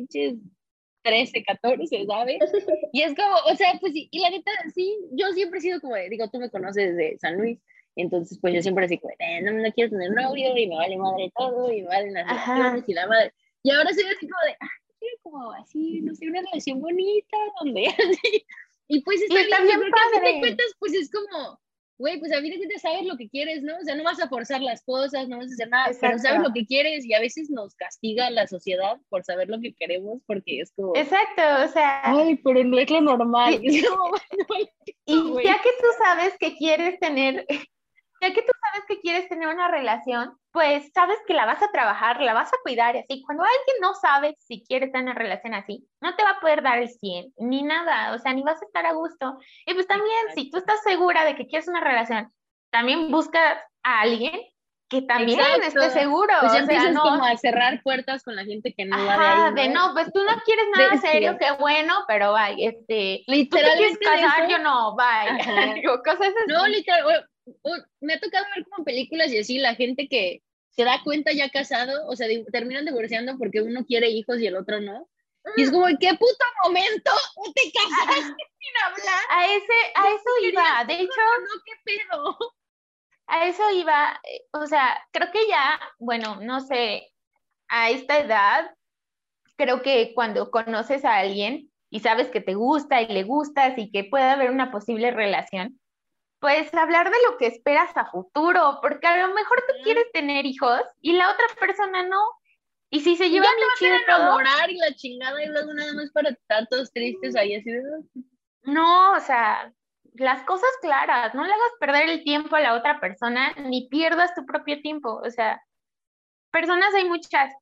trece, catorce, ¿sabes? Y es como, o sea, pues sí, y la neta, sí, yo siempre he sido como, de, digo, tú me conoces de San Luis, entonces pues yo siempre así como, eh, no, no quiero tener novio y me vale madre todo y me valen las relaciones ajá, y la madre. Y ahora soy así como de, ah, quiero como así, no sé, una relación bonita, donde así. Y pues y está está bien, yo bien creo que a fin de padre, cuentas, pues es como, güey, pues a fin de cuentas sabes lo que quieres, ¿no? O sea, no vas a forzar las cosas, no vas a hacer nada, pero exacto, sabes lo que quieres y a veces nos castiga la sociedad por saber lo que queremos porque es como, exacto, o sea, ay, pero no es lo normal. y, Y es como, bueno, y güey. ya que tú sabes que quieres tener ya que tú sabes que quieres tener una relación, pues sabes que la vas a trabajar, la vas a cuidar y así. Cuando alguien no sabe si quiere estar en una relación así, no te va a poder dar el cien ni nada, o sea, ni vas a estar a gusto. Y pues también, si tú Exacto. estás segura de que quieres una relación, también busca a alguien que también Exacto. esté seguro, Pues ya o sea, empiezas como no, a cerrar puertas con la gente que no va de ahí, ajá, de ¿no? no, pues tú no quieres De nada serio, este, qué bueno, pero bye, este, tú te quieres literalmente de casar, yo eso. no, bye, Ajá. digo, cosas No, así. literal, o- o- me ha tocado ver como películas y así, la gente que se da cuenta ya casado, o sea, di- terminan divorciando porque uno quiere hijos y el otro no. Y es como, ¿en qué puto momento te casaste sin hablar? A ese, De a eso si querías iba. De hijos hecho, o no, qué pedo. a eso iba. eh, O sea, creo que ya, bueno, no sé, a esta edad, creo que cuando conoces a alguien y sabes que te gusta y le gustas y que puede haber una posible relación, pues hablar de lo que esperas a futuro, porque a lo mejor tú Ujú. quieres tener hijos y la otra persona no. Y si se Y ya llevan te bien vas a ir chido y a todo, enamorar y la chingada y luego nada más para estar todos tristes ahí así de... no, o sea, las cosas claras, no le hagas perder el tiempo a la otra persona ni pierdas tu propio tiempo. O sea, personas hay muchas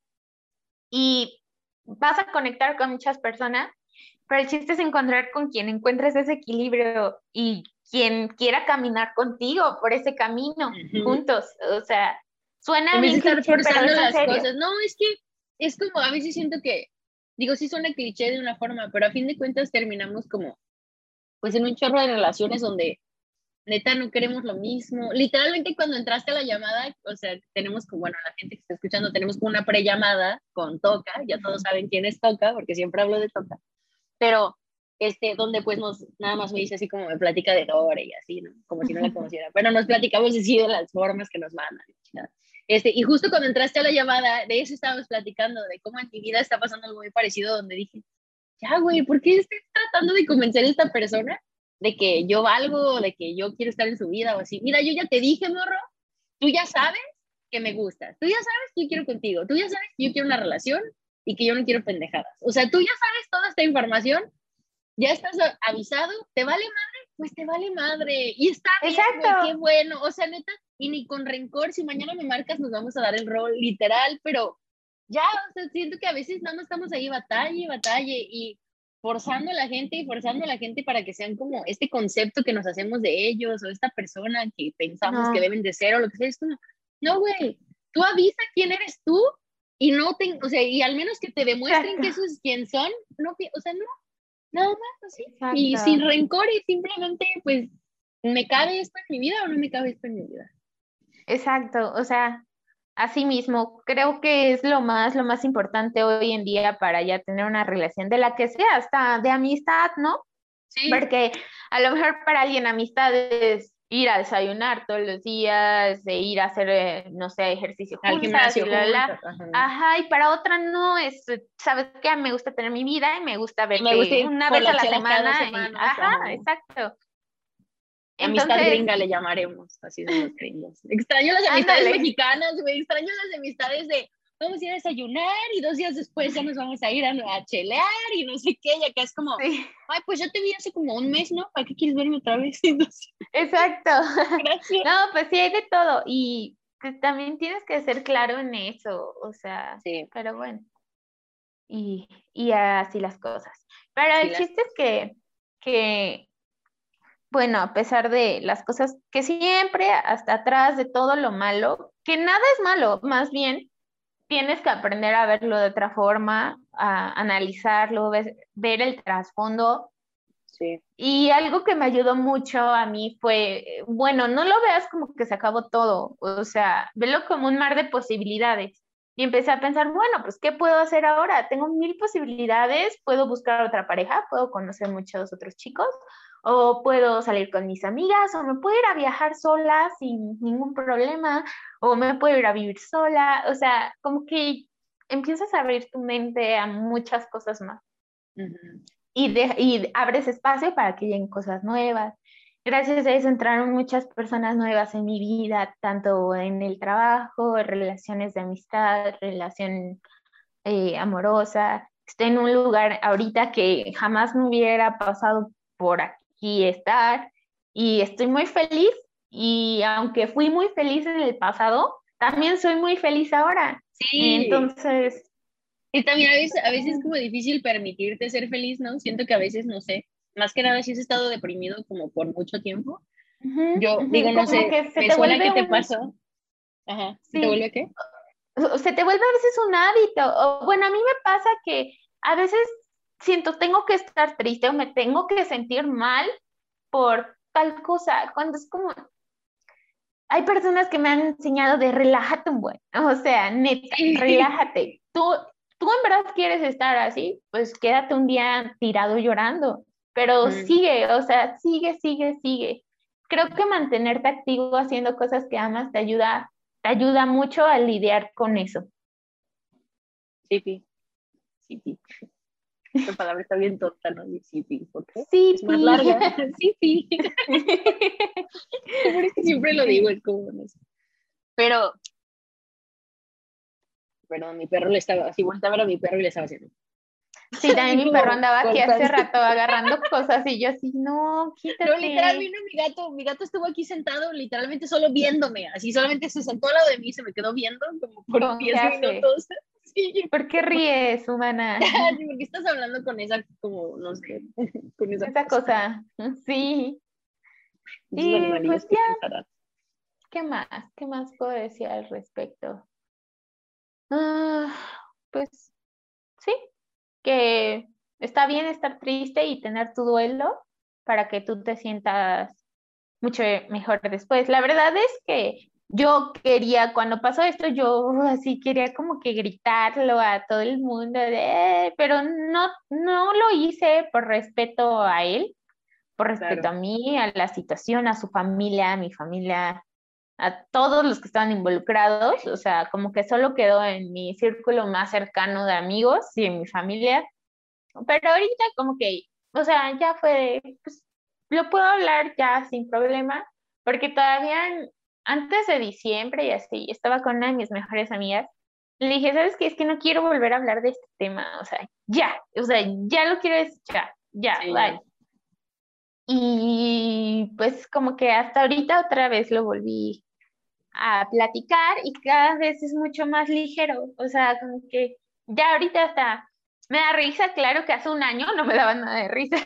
y vas a conectar con muchas personas, pero el chiste es encontrar con quien encuentres ese equilibrio y quien quiera caminar contigo por ese camino Ujú. juntos. O sea, En suena vez de bien estar cliché, pero forzando es en las serio. cosas. No, es que es como, a veces siento que, digo, sí suena cliché de una forma, pero a fin de cuentas terminamos como, pues en un chorro de relaciones donde neta no queremos lo mismo. Literalmente cuando entraste a la llamada, o sea, tenemos como, bueno, la gente que está escuchando, tenemos como una prellamada con Toca, ya todos saben quién es Toca, porque siempre hablo de Toca, pero este, donde pues nos, nada más me dice así como me platica de Dore y así, ¿no? Como si no la conociera, pero nos platicamos así de las formas que nos mandan. Este, y justo cuando entraste a la llamada, de eso estábamos platicando, de cómo en mi vida está pasando algo muy parecido, donde dije, ya, güey, ¿por qué estoy tratando de convencer a esta persona de que yo valgo, de que yo quiero estar en su vida o así? Mira, yo ya te dije, morro, tú ya sabes que me gustas, tú ya sabes que yo quiero contigo, tú ya sabes que yo quiero una relación y que yo no quiero pendejadas. O sea, tú ya sabes toda esta información, ya estás avisado, ¿te vale madre? Pues te vale madre. Y está bien, güey, qué bueno. O sea, neta, y ni con rencor, si mañana me marcas nos vamos a dar el rol, literal, pero ya, o sea, siento que a veces nada más estamos ahí batalle, batalle, y forzando a la gente y forzando a la gente para que sean como este concepto que nos hacemos de ellos, o esta persona que pensamos No. que deben de ser, o lo que sea. Es como, no, güey, tú avisa quién eres tú, y no te, o sea, y al menos que te demuestren Exacto. que eso es quién son, no, o sea, no, nada más así. Exacto. Y sin rencor y simplemente, pues, ¿me cabe esto en mi vida o no me cabe esto en mi vida? Exacto, o sea, así mismo, creo que es lo más, lo más importante hoy en día para ya tener una relación de la que sea, hasta de amistad, ¿no? Sí. Porque a lo mejor para alguien amistad es ir a desayunar todos los días, de ir a hacer, eh, no sé, ejercicio Al juntas, gimnasio y la, la, juntas, ajá. ajá, y para otra no, es, ¿sabes qué? Me gusta tener mi vida y me gusta Me verte gusta ir una por vez a la la chela cada semana, y, semana, ajá, ajá. exacto. Amistad Entonces, gringa le llamaremos, así son los gringos. Extraño las amistades ándale. mexicanas, güey, extraño las amistades de vamos a ir a desayunar y dos días después ya nos vamos a ir a, a chelear y no sé qué, y acá es como, Sí. ay, pues ya te vi hace como un mes, ¿no? ¿Para qué quieres verme otra vez? Entonces, Exacto. gracias. No, pues sí hay de todo y pues, también tienes que ser claro en eso, o sea, Sí. pero bueno, y, y así las cosas. Pero Sí, el las chiste es que, que, bueno, a pesar de las cosas que siempre hasta atrás de todo lo malo, que nada es malo, más bien tienes que aprender a verlo de otra forma, a analizarlo, ver, ver el trasfondo. Sí. Y algo que me ayudó mucho a mí fue, bueno, no lo veas como que se acabó todo, o sea, velo como un mar de posibilidades. Y empecé a pensar, bueno, pues, ¿qué puedo hacer ahora? Tengo mil posibilidades, puedo buscar otra pareja, puedo conocer muchos otros chicos, o puedo salir con mis amigas, o me puedo ir a viajar sola sin ningún problema, o me puedo ir a vivir sola, o sea, como que empiezas a abrir tu mente a muchas cosas más. Uh-huh. Y, de, y abres espacio para que lleguen cosas nuevas. Gracias a eso entraron muchas personas nuevas en mi vida, tanto en el trabajo, relaciones de amistad, relación eh, amorosa. Estoy en un lugar ahorita que jamás me hubiera pasado por aquí estar y estoy muy feliz y aunque fui muy feliz en el pasado, también soy muy feliz ahora. Sí. Entonces... Y también a veces, a veces es como difícil permitirte ser feliz, ¿no? Siento que a veces, no sé, más que nada si has estado deprimido como por mucho tiempo. Uh-huh, Yo uh-huh, digo, no como sé, que se me te suena vuelve que te un... pasó. Ajá, ¿se te Sí, vuelve qué? se te vuelve a veces un hábito. O, bueno, a mí me pasa que a veces siento tengo que estar triste o me tengo que sentir mal por tal cosa, cuando es como, hay personas que me han enseñado de relájate un buen, o sea, neta, relájate. Tú, tú en verdad quieres estar así, pues quédate un día tirado llorando, pero Mm, sigue, o sea, sigue, sigue, sigue. Creo que mantenerte activo haciendo cosas que amas te ayuda, te ayuda mucho a lidiar con eso. sí, sí, sí, sí. Esta palabra está bien tonta, ¿no? Sí, sí, ¿por qué? Sí, Es más pi. larga. Sí, sí. Por eso siempre lo digo, es como, no sé. Pero, perdón, mi perro le estaba, así volteaba a ver a mi perro y le estaba haciendo. Sí, también Así mi perro como andaba aquí hace golpeando. rato agarrando cosas y yo así, no, No, literal, quítate. vino mi gato, mi gato estuvo aquí sentado, literalmente solo viéndome, así solamente se sentó al lado de mí, se me quedó viendo como por ¿Con qué diez hace? minutos. Sí, ¿Por qué ríes, humana? porque estás hablando con esa, como, no sé, con esa Esa cosa. cosa. Sí. Esos Y animalillos pues que ya, pensarán. ¿qué más? ¿Qué más puedo decir al respecto? Ah, pues sí, que está bien estar triste y tener tu duelo para que tú te sientas mucho mejor después. La verdad es que yo quería, cuando pasó esto, yo así quería como que gritarlo a todo el mundo, de, "Eh", pero no, no lo hice por respeto a él, por respeto Claro. a mí, a la situación, a su familia, a mi familia, a todos los que estaban involucrados, o sea, como que solo quedó en mi círculo más cercano de amigos y en mi familia, pero ahorita como que, o sea, ya fue, pues, lo puedo hablar ya sin problema, porque todavía en- antes de diciembre y así, estaba con una de mis mejores amigas Le dije, ¿sabes qué? Es que no quiero volver a hablar de este tema, o sea, ya, o sea, ya lo quiero escuchar, ya, Sí, bye. Y pues como que hasta ahorita otra vez lo volví a platicar y cada vez es mucho más ligero, o sea, como que ya ahorita hasta me da risa, claro que hace un año no me daba nada de risa,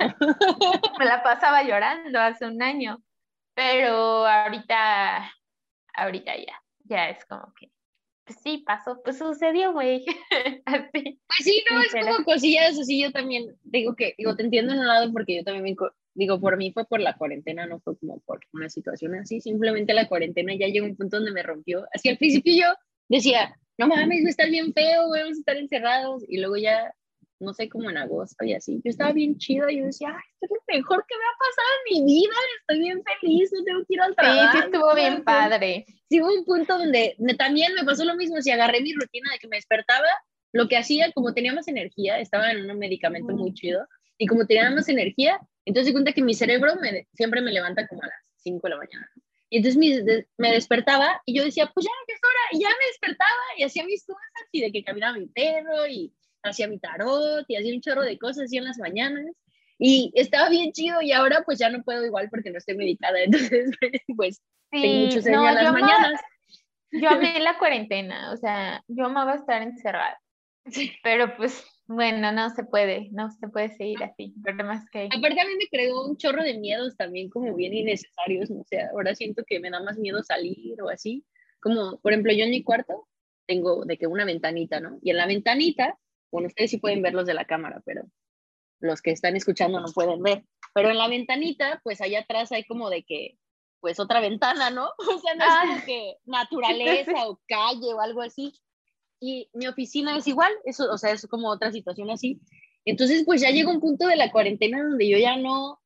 me la pasaba llorando hace un año, pero ahorita, ahorita ya, ya es como que, pues sí, pasó, pues sucedió, güey, así, pues sí, no, es literal. como cosillas así, yo también digo que, digo, te entiendo en un lado porque yo también, me co- digo, por mí fue por la cuarentena, no fue como por una situación así, simplemente la cuarentena ya llegó a un punto donde me rompió, así al principio yo decía, no mames, va a estar bien feo, vamos a estar encerrados, y luego ya, no sé, como en agosto y así, yo estaba bien chida, y yo decía, ay, esto es lo mejor que me ha pasado en mi vida, estoy bien feliz, no tengo que ir al Sí, sí trabajo, estuvo no bien sé. padre. Sí hubo un punto donde me, también me pasó lo mismo, si agarré mi rutina de que me despertaba, lo que hacía, como tenía más energía, estaba en un medicamento muy chido, y como tenía más energía, entonces cuenta que mi cerebro me, siempre me levanta como a las cinco de la mañana. Y entonces me, de, me despertaba y yo decía, pues ya, ya es hora, y ya me despertaba y hacía mis cosas, y de que caminaba mi perro, y hacía mi tarot, y hacía un chorro de cosas así en las mañanas, y estaba bien chido, y ahora pues ya no puedo igual porque no estoy medicada, entonces pues tengo mucho Sí, sueño no, en yo las amaba, mañanas. yo amé la cuarentena, o sea, yo amaba estar encerrada, pero pues bueno, no se puede, no se puede seguir así, pero más que Aparte a mí me creó un chorro de miedos también como bien innecesarios, no sé, ahora siento que me da más miedo salir o así, como por ejemplo yo en mi cuarto tengo de que una ventanita, ¿no? Y en la ventanita, bueno, ustedes sí pueden ver los de la cámara, pero los que están escuchando no pueden ver, pero en la ventanita, pues allá atrás hay como de que, pues otra ventana, ¿no? O sea, no es como ah, que entonces, naturaleza o calle o algo así. Y mi oficina es igual, eso, o sea, es como otra situación así. Entonces, pues ya llegó un punto de la cuarentena donde yo ya no,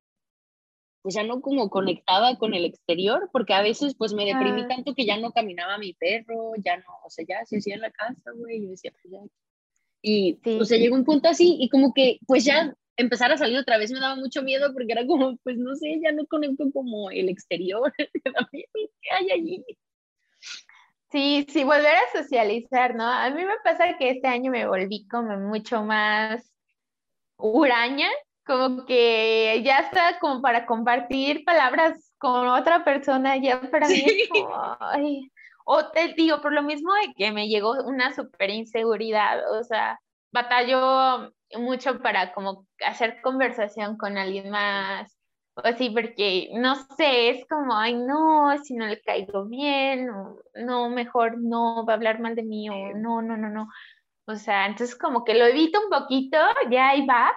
pues ya no como conectaba con el exterior, porque a veces pues me deprimí ah, tanto que ya no caminaba mi perro, ya no, o sea, ya se hacía en la casa, güey, yo decía, pues ya. Y, o sí, sea, llegó un punto así y como que, pues ya empezar a salir otra vez me daba mucho miedo porque era como, pues no sé, ya no conecto como el exterior, me da miedo, ¿qué hay allí? sí, sí, volver a socializar, ¿no? A mí me pasa que este año me volví como mucho más huraña, como que ya está como para compartir palabras con otra persona, ya para mí es Sí, como, ay, o te digo, por lo mismo de que me llegó una súper inseguridad, o sea, batallo mucho para como hacer conversación con alguien más, o así, porque no sé, es como, ay, no, si no le caigo bien, o no, mejor no va a hablar mal de mí, o no, no, no, no. O sea, entonces como que lo evito un poquito, ya ahí va,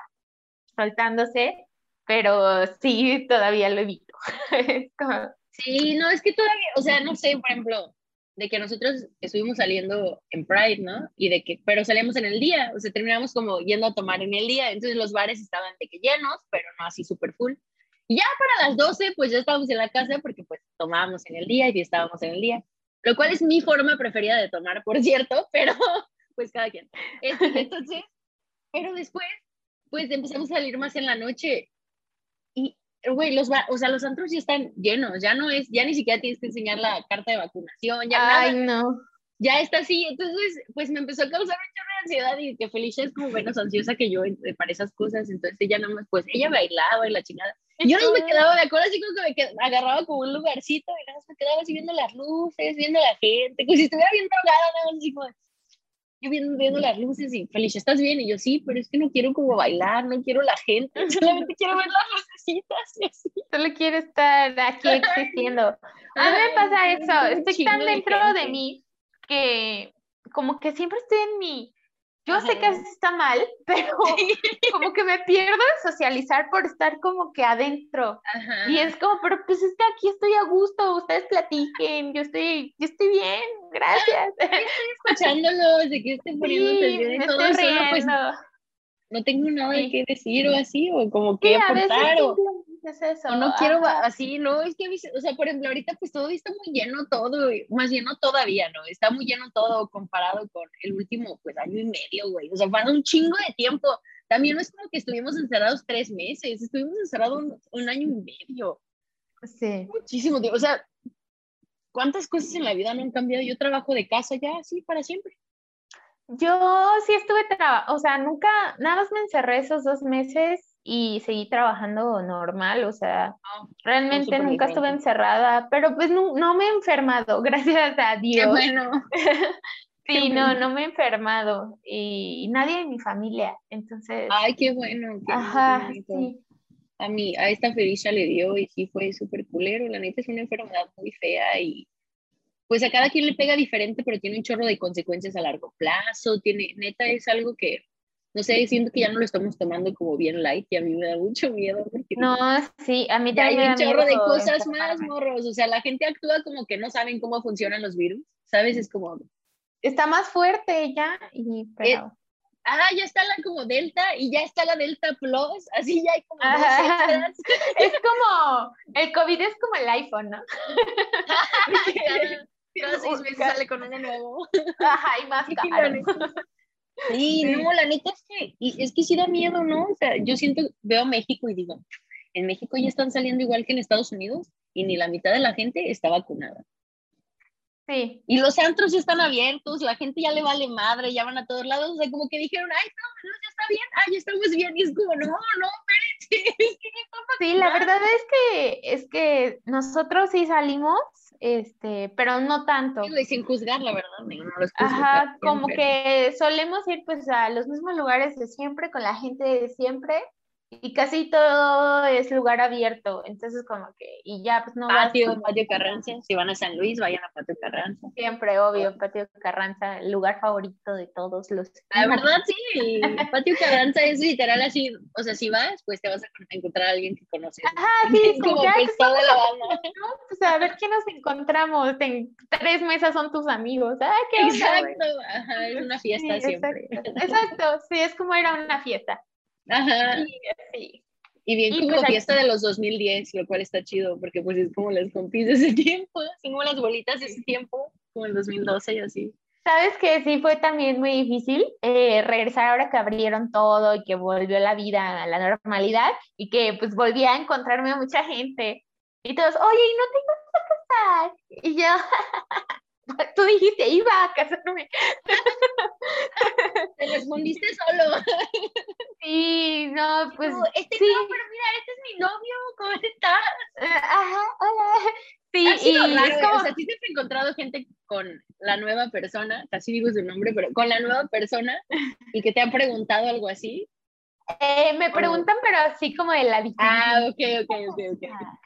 soltándose, pero sí, todavía lo evito. Es como, sí, no, es que todavía, o sea, no sé, por ejemplo, de que nosotros estuvimos saliendo en Pride, ¿no? Y de que, pero salíamos en el día, o sea, terminamos como yendo a tomar en el día, entonces los bares estaban de que llenos, pero no así súper full. Y ya para las doce pues ya estábamos en la casa porque pues tomábamos en el día y estábamos en el día, lo cual es mi forma preferida de tomar, por cierto, pero pues cada quien. Este, y entonces, pero después, pues empezamos a salir más en la noche y, güey, los, o sea, los antros ya están llenos, ya no es, ya ni siquiera tienes que enseñar la carta de vacunación, ya nada, ay, no. ya está así. Entonces, pues me empezó a causar mucha ansiedad y que Felicia es como menos ansiosa que yo eh, para esas cosas. Entonces, ella nada más, pues ella bailaba y la chingada. Y yo no me quedaba, de acuerdo, así como que me quedaba, agarraba como un lugarcito y nada más me quedaba así viendo las luces, viendo a la gente, como si estuviera bien drogada, nada más así como, yo viendo, viendo las luces y Felicia, ¿estás bien? Y yo, sí, pero es que no quiero como bailar, no quiero la gente, solamente quiero ver las lucecitas y así. Solo quiero estar aquí Ay, existiendo. A mí me ay, pasa quiero ver eso, un estoy tan chingo de dentro de gente. mí que como que siempre estoy en mi, yo sé que Ajá. eso está mal, pero Sí. como que me pierdo de socializar por estar como que adentro. Y Ajá. es como, pero pues es que aquí estoy a gusto, ustedes platiquen, yo estoy, yo estoy bien, gracias. Yo estoy escuchándolos, de que estoy poniendo Sí, atención y me todo, estoy solo pues riendo. no tengo nada Sí, que decir o así, o como sí, que a veces aportar, o, simplemente es eso. o no quiero Ajá. así, no, es que, a veces, o sea, por ejemplo, ahorita pues todo está muy lleno todo, y más lleno todavía, ¿no? Está muy lleno todo comparado con el último, pues, año y medio, güey, o sea, pasa un chingo de tiempo. También no es como que estuvimos encerrados tres meses, estuvimos encerrados un, un año y medio, Sí. muchísimo tiempo, o sea, ¿cuántas cosas en la vida no han cambiado? Yo trabajo de casa ya, así, para siempre. Yo sí estuve trabajando, o sea, nunca, nada más me encerré esos dos meses y seguí trabajando normal, o sea, No, no, realmente súper nunca estuve diferente. encerrada, pero pues no, no me he enfermado, gracias a Qué Dios. bueno, qué Sí, no, bueno. no me he enfermado y, y nadie en mi familia, entonces, Ay, qué bueno, qué bonito, qué ajá, bonito. sí. A mí, a esta Felicia le dio y sí fue súper culero. La neta es una enfermedad muy fea y pues a cada quien le pega diferente, pero tiene un chorro de consecuencias a largo plazo. Tiene, neta, es algo que, no sé, siento que ya no lo estamos tomando como bien light y a mí me da mucho miedo porque No, digo, sí, a mí ya también hay me un da miedo chorro de cosas más, enfermarme. morros. O sea, la gente actúa como que no saben cómo funcionan los virus, ¿sabes? Es como, Está más fuerte ya, y, eh, pero... ah, ya está la como Delta y ya está la Delta Plus, así ya hay como dos Ajá. extras. Es como, el COVID es como el iPhone, ¿no? cada, cada seis meses sale con uno nuevo. Ajá, y más Sí, la caro. neta. Sí, no, Sí, la neta es que, y es que sí da miedo, ¿no? O sea, yo siento, veo México y digo, en México ya están saliendo igual que en Estados Unidos y ni la mitad de la gente está vacunada. sí. Y los antros ya están abiertos, la gente ya le vale madre, ya van a todos lados, o sea, como que dijeron, ay, no, no, ya está bien, ay, ya estamos bien, y es como, no, no, espérense, es que ya están Sí, la verdad vacunados. es que es que nosotros sí salimos, este, pero no tanto. Digo, y sin juzgar, la verdad, digo, no los juzgo, cada Ajá, quien, como pero que solemos ir pues a los mismos lugares de siempre, con la gente de siempre, y casi todo es lugar abierto, entonces como que, y ya pues no vas Patio, como Patio Carranza, si van a San Luis, vayan a Patio Carranza. siempre, obvio, Patio Carranza, el lugar favorito de todos los La verdad, morros. sí, Patio Carranza es literal así, o sea, si vas, pues te vas a encontrar a alguien que conoces, ¿no? Ajá, sí, Porque es como que, como, ah, pues, pues toda vamos la a banda. Patio, ¿no? Pues a ver qué nos encontramos, en tres mesas son tus amigos, ah, ¿qué onda, güey? Exacto, ajá, es una Sí, fiesta siempre. exacto, exacto, sí, es como ir a una fiesta. Ajá, Y así. y bien Y pues como aquí, fiesta de los dos mil diez, lo cual está chido, porque pues es como las compis de ese tiempo, son como las bolitas de ese tiempo, como el dos mil doce y así. ¿sabes que sí fue también muy difícil eh, regresar ahora que abrieron todo y que volvió la vida a la normalidad y que pues volví a encontrarme a mucha gente y todos, oye, ¿y no te ibas a casar? Y yo, tú dijiste, iba a casarme. Te respondiste solo. Sí, no, Y tú, pues este sí, no, pero mira, este es mi novio, ¿cómo estás? eh, ajá, hola. Ha Sí, sido y raro, es ¿eh? O como, sea, sí te has encontrado gente con la nueva persona, casi digo su nombre, pero con la nueva persona y que te han preguntado algo así, eh, me ¿o no? preguntan, pero así como de la Ah, visibilidad. ok, ok, ok, ok.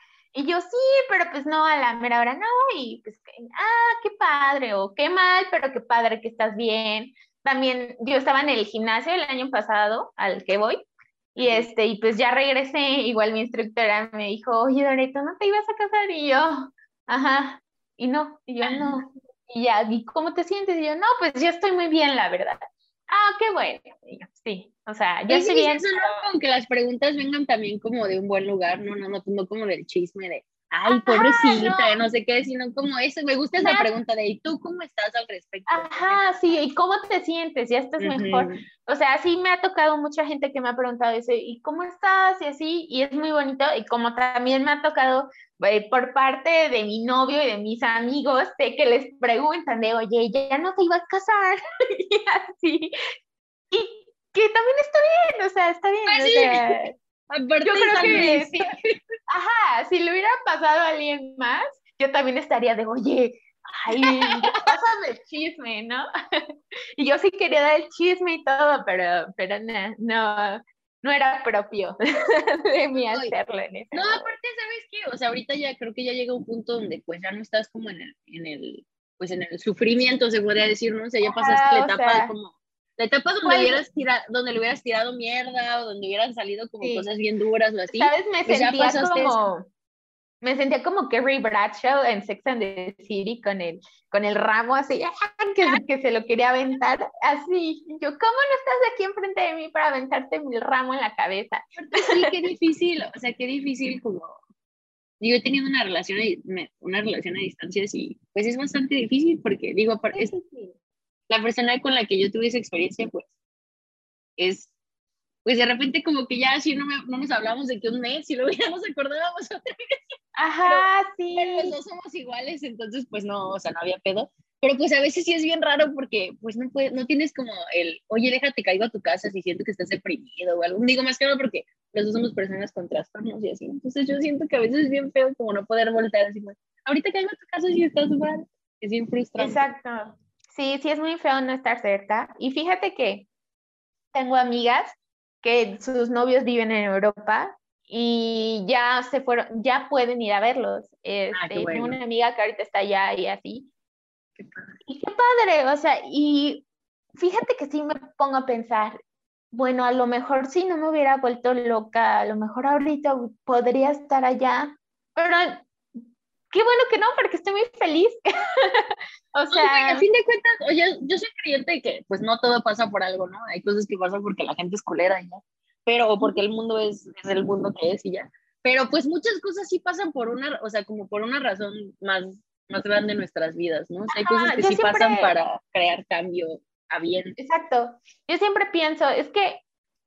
Y yo sí, pero pues no, a la mera hora no, y pues, que, ah, qué padre, o qué mal, pero qué padre que estás bien. También yo estaba en el gimnasio el año pasado, al que voy, y Ujú. este, y pues ya regresé, igual mi instructora me dijo, oye, Doreto, ¿no te ibas a casar? Y yo, ajá, y no, y yo no. Y ya, ¿y cómo te sientes? Y yo, no, pues yo estoy muy bien, la verdad. Ah, qué bueno. Y yo, sí, o sea, ya Pues sí, estoy es bien. eso, ¿no? Como que las preguntas vengan también como de un buen lugar, no, no, no, no como del chisme de, ay, Ajá, no, pobrecita, de no sé qué, sino como eso, me gusta me esa ha pregunta de, ¿y tú cómo estás al respecto? O sea, neta. Ajá, sí, ¿y cómo te sientes? ¿Ya estás mejor? Ujú. O sea, sí me ha tocado mucha gente que me ha preguntado eso, ¿y cómo estás? Y así, y es muy bonito, y como también me ha tocado eh, por parte de mi novio y de mis amigos, de que les preguntan de, oye, ¿ya no te ibas a casar? Y así, y que también está bien, o sea, está bien, Pues o sí, sea, yo aparte de creo San que Luis. sí, ajá, si le hubiera pasado a alguien más, yo también estaría de, oye, ay, ya pásame el chisme, ¿no? Y yo sí quería dar el chisme y todo, pero, pero no, no, no era propio de mí Ay, hacerlo en ese no, momento. aparte, ¿sabes qué? O sea, ahorita ya creo que ya llega un punto donde pues ya no estás como en el, en el, pues en el sufrimiento, se podría decir, ¿no? O sea, ya pasaste la Ajá, o etapa sea, como, la etapa donde ¿cuál? hubieras tirado, donde le hubieras tirado mierda o donde hubieran salido como Sí, cosas bien duras o así, ¿sabes? Me pues ya sentía pasaste eso. como, me sentía como Carrie Bradshaw en Sex and the City con el, con el ramo así, ¡ah! que, se- que se lo quería aventar, así. Yo, ¿cómo no estás aquí enfrente de mí para aventarte mi ramo en la cabeza? Aparte sí, qué difícil, o sea, qué difícil como, digo, he tenido una relación, a- me- una relación a distancias y pues es bastante difícil porque digo, apar- Sí, es, sí, sí. la persona con la que yo tuve esa experiencia pues es pues de repente como que ya así no, me, no nos hablamos de que un mes y luego ya nos acordábamos otra vez. Ajá, pero los sí. dos somos iguales, entonces pues no, o sea, no había pedo. Pero pues a veces sí es bien raro porque pues no puedes, no tienes como el, oye, déjate caigo a tu casa si siento que estás deprimido o algo. Digo más que nada porque los dos somos personas con trastornos y así. Entonces yo siento que a veces es bien feo como no poder voltear así, pues, ahorita caigo a tu casa si estás mal. Es bien frustrante. Exacto. Sí, sí es muy feo no estar cerca. Y fíjate que tengo amigas que sus novios viven en Europa y ya se fueron, ya pueden ir a verlos. Ah, qué Este, tengo bueno. una amiga que ahorita está allá y así. Qué padre. Y qué padre, o sea, y fíjate que sí me pongo a pensar, bueno, a lo mejor si no me hubiera vuelto loca, a lo mejor ahorita podría estar allá, pero qué bueno que no, porque estoy muy feliz. O No, güey, a sea, fin de cuentas, oye, yo soy creyente de que pues no todo pasa por algo, ¿no? Hay cosas que pasan porque la gente es culera y ya, pero o porque el mundo es, es el mundo que es y ya. Pero pues muchas cosas sí pasan por una, o sea, como por una razón más, más grande en nuestras vidas, ¿no? O sea, hay cosas ah, que yo sí pasan siempre, para crear cambio a bien. exacto, yo siempre pienso, es que,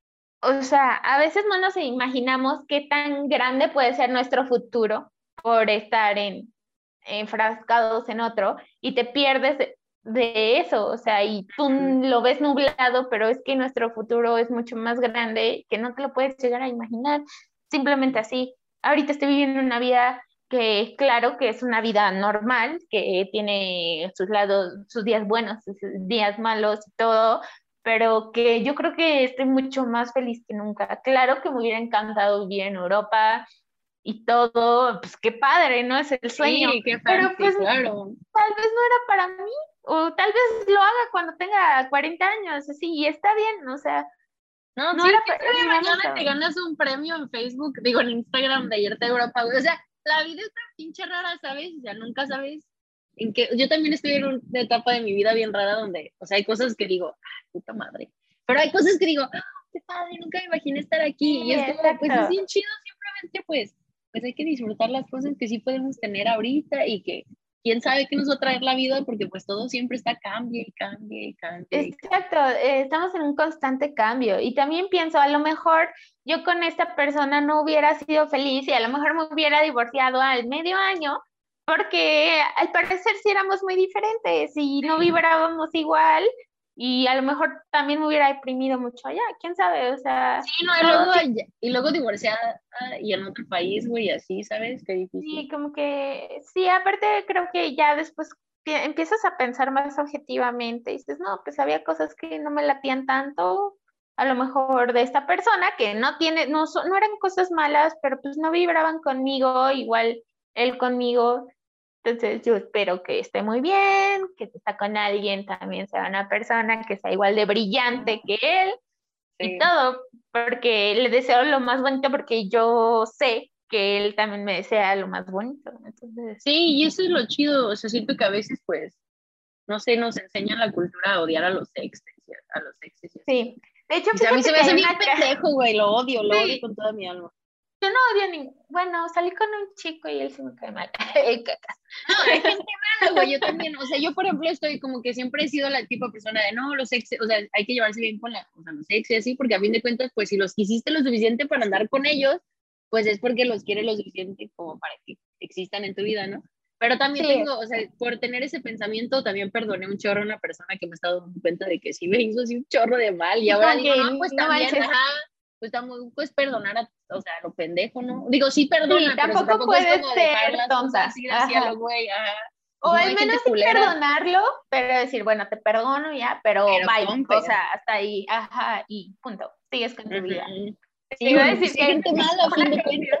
o sea, a veces no nos imaginamos qué tan grande puede ser nuestro futuro por estar en, enfrascados en otro y te pierdes de, de eso, o sea, y tú Mm. lo ves nublado, pero es que nuestro futuro es mucho más grande que no te lo puedes llegar a imaginar, simplemente así. Ahorita estoy viviendo una vida que, claro, que es una vida normal, que tiene sus lados, sus días buenos, sus días malos y todo, pero que yo creo que estoy mucho más feliz que nunca. Claro que me hubiera encantado vivir en Europa y todo, pues qué padre, ¿no? Es el sueño, Sí, qué pero fancy, pues claro. tal vez no era para mí, o tal vez lo haga cuando tenga cuarenta años, así, y está bien, o sea, No, no sí, era quién pa- en mi sabe, mañana te momento. ganas un premio en Facebook, digo en Instagram de irte a Europa, güey. O sea, la vida está pinche rara, ¿sabes? O sea, nunca sabes en qué. Yo también estoy en una etapa de mi vida bien rara donde, o sea, hay cosas que digo, ah, puta madre. Pero hay cosas que digo, ah, qué padre, nunca me imaginé estar aquí. Y Sí, es como, pues es exacto. bien chido, simplemente, pues, pues hay que disfrutar las cosas que sí podemos tener ahorita y que quién sabe qué nos va a traer la vida, porque pues todo siempre está cambia y cambia y cambia y cambia. Exacto, eh, estamos en un constante cambio y también pienso, a lo mejor yo con esta persona no hubiera sido feliz y a lo mejor me hubiera divorciado al medio año porque al parecer sí éramos muy diferentes y no vibrábamos igual y a lo mejor también me hubiera deprimido mucho allá, quién sabe, o sea, Sí, no, y todo luego, sí, allá- y luego divorciada y en otro país, güey, así, ¿sabes? Qué difícil. sí, como que sí, aparte creo que ya después pi- empiezas a pensar más objetivamente y dices, no, pues había cosas que no me latían tanto, a lo mejor de esta persona que no tiene, no, son- no eran cosas malas, pero pues no vibraban conmigo, igual él conmigo. Entonces yo espero que esté muy bien, que si está con alguien también sea una persona que sea igual de brillante que él y Sí. todo, porque le deseo lo más bonito porque yo sé que él también me desea lo más bonito. Entonces, Sí, y eso es lo chido, o sea, siento que a veces, pues, no sé, nos enseñan la cultura a odiar a los exes, y a a los exes y así. sí. De hecho, Y a mí se fíjate me que hace hay bien una ca- pendejo, güey, lo odio, lo odio sí, con toda mi alma. yo no odio ni, bueno, salí con un chico y él sí me cae mal. El cacas. No, hay gente mala, güey, yo también, o sea, yo por ejemplo estoy como que siempre he sido la tipo de persona de, no, los exes, o sea, hay que llevarse bien con la, o sea, los exes y así, porque a fin de cuentas, pues si los quisiste lo suficiente para andar con ellos, pues es porque los quieres lo suficiente como para que existan en tu vida, ¿no? Pero también Sí, tengo, o sea, por tener ese pensamiento, también perdoné un chorro a una persona que me ha estado dando cuenta de que sí me hizo así un chorro de mal, y y ahora como digo, no, que pues no también, manches. ajá, pues tampoco, pues perdonar a, o sea, a lo pendejo, ¿no? Digo, sí Sí, perdona, pero o sea, tampoco tampoco es puedes como dejar ser las cosas tonta. ir hacia Ajá. lo güey, ajá. O Pues no, al hay menos gente sí culera, perdonarlo, pero decir, bueno, te perdono ya, pero pero bye. O comper. sea, hasta ahí, ajá, y punto. Sigues con tu vida. Ujú. Te Sí, iba a porque pues decir sí que hay hay gente mala a fin una de canción, cuentas.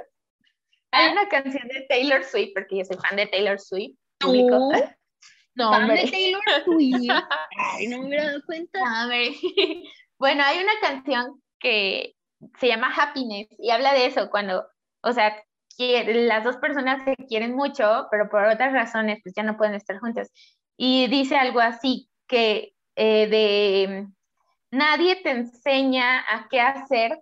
hay ¿Ah? una canción de Taylor Swift, porque yo soy fan de Taylor Swift, público. ¿Tú? No, ¿Fan de hombre. Taylor Swift? Ay, no me hubiera dado cuenta. No, hombre. Bueno, hay una canción que se llama Happiness y habla de eso, cuando, o sea, que las dos personas se quieren mucho, pero por otras razones, pues ya no pueden estar juntas. Y dice algo así, que eh, de nadie te enseña a qué hacer